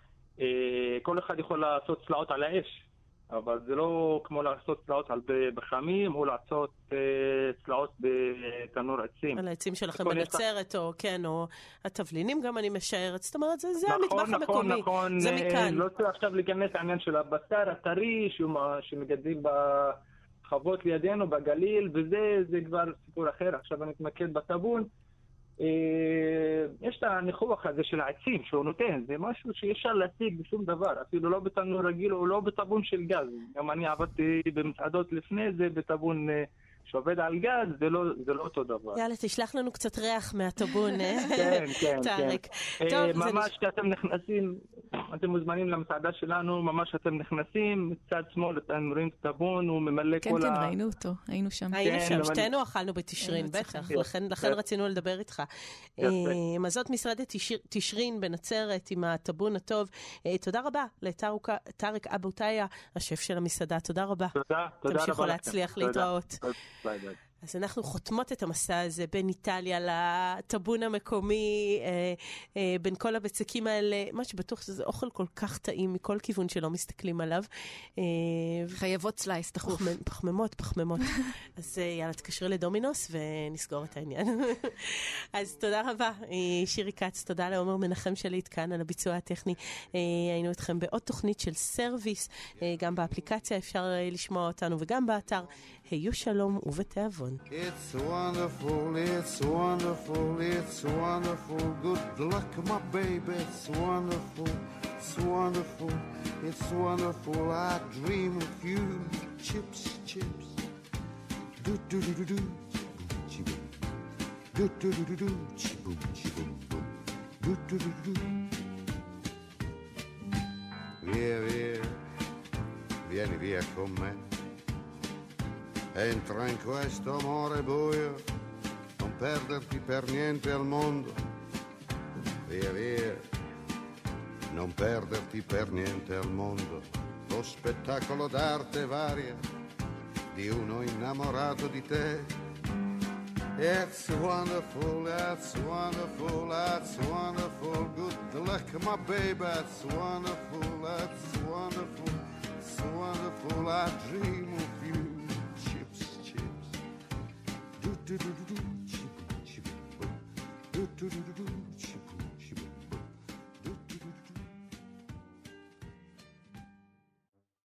כל אחד יכול לעשות צלעות על האש, אבל זה לא כמו לעשות צלעות בחמים או לעשות צלעות בתנור עצים. על העצים שלכם בנצרת או כן, או התבלינים גם אני משערת. זאת אומרת, זה המטבח המקומי, זה מכאן. לא צריך עכשיו להיכנס לעניין של הבשר הטרי שמגדלים בחוות לידינו בגליל, וזה זה כבר סיפור אחר. עכשיו אני אתמקד בטבון. יש את הניחוח הזה של העצים שהוא נותן, זה משהו שאי אפשר להשיג בשום דבר, אפילו לא בתנור רגיל או לא בטבון של גז. גם אני עבדתי במסעדות לפני זה בטבון שעובד על גז, זה לא, זה לא אותו דבר. יאללה, תשלח לנו קצת ריח מהטבון, כן, כן, טארק. כן. ממש כשאתם נכנסים, אתם מוזמנים למסעדה שלנו, ממש אתם נכנסים, מצד שמאל אתם רואים את הטבון, הוא ממלא כל ה... כן, כן, ראינו אותו, היינו שם. היינו שם, שתינו אכלנו בתשרין, בטח, לכן רצינו לדבר איתך. אז זאת מסעדת תשרין בנצרת עם הטבון הטוב. תודה רבה לטארק אבו טאיה, השף של המסעדה, תודה רבה. תודה, תודה רבה. תמשיכו להצליח להתראות. ביי ביי. אז אנחנו חותמות את המסע הזה בין איטליה לטבון המקומי, אה, אה, בין כל הבצקים האלה, מה שבטוח שזה אוכל כל כך טעים מכל כיוון שלא מסתכלים עליו. אה, חייבות סלייס, תחוף. פחמ, פחממות, פחממות. אז אה, יאללה, תקשרי לדומינוס ונסגור את העניין. אז תודה רבה, אה, שירי כץ, תודה לעומר מנחם שליט כאן על הביצוע הטכני. אה, היינו אתכם בעוד תוכנית של סרוויס, אה, גם באפליקציה אפשר אה, לשמוע אותנו וגם באתר. היו שלום ובתיאבון. It's wonderful, it's wonderful, it's wonderful. Good luck, my baby, it's wonderful, it's wonderful, it's wonderful. I dream of you, chips, chips. Do do do do do, chiboom, do do do do do, chiboom, chiboom, boom, do do do do. Via, via, vieni via con me. Entra in questo amore buio, non perderti per niente al mondo. Via via, non perderti per niente al mondo. Lo spettacolo d'arte varia di uno innamorato di te. It's wonderful, it's wonderful, it's wonderful. Good luck, my baby, it's wonderful, it's wonderful.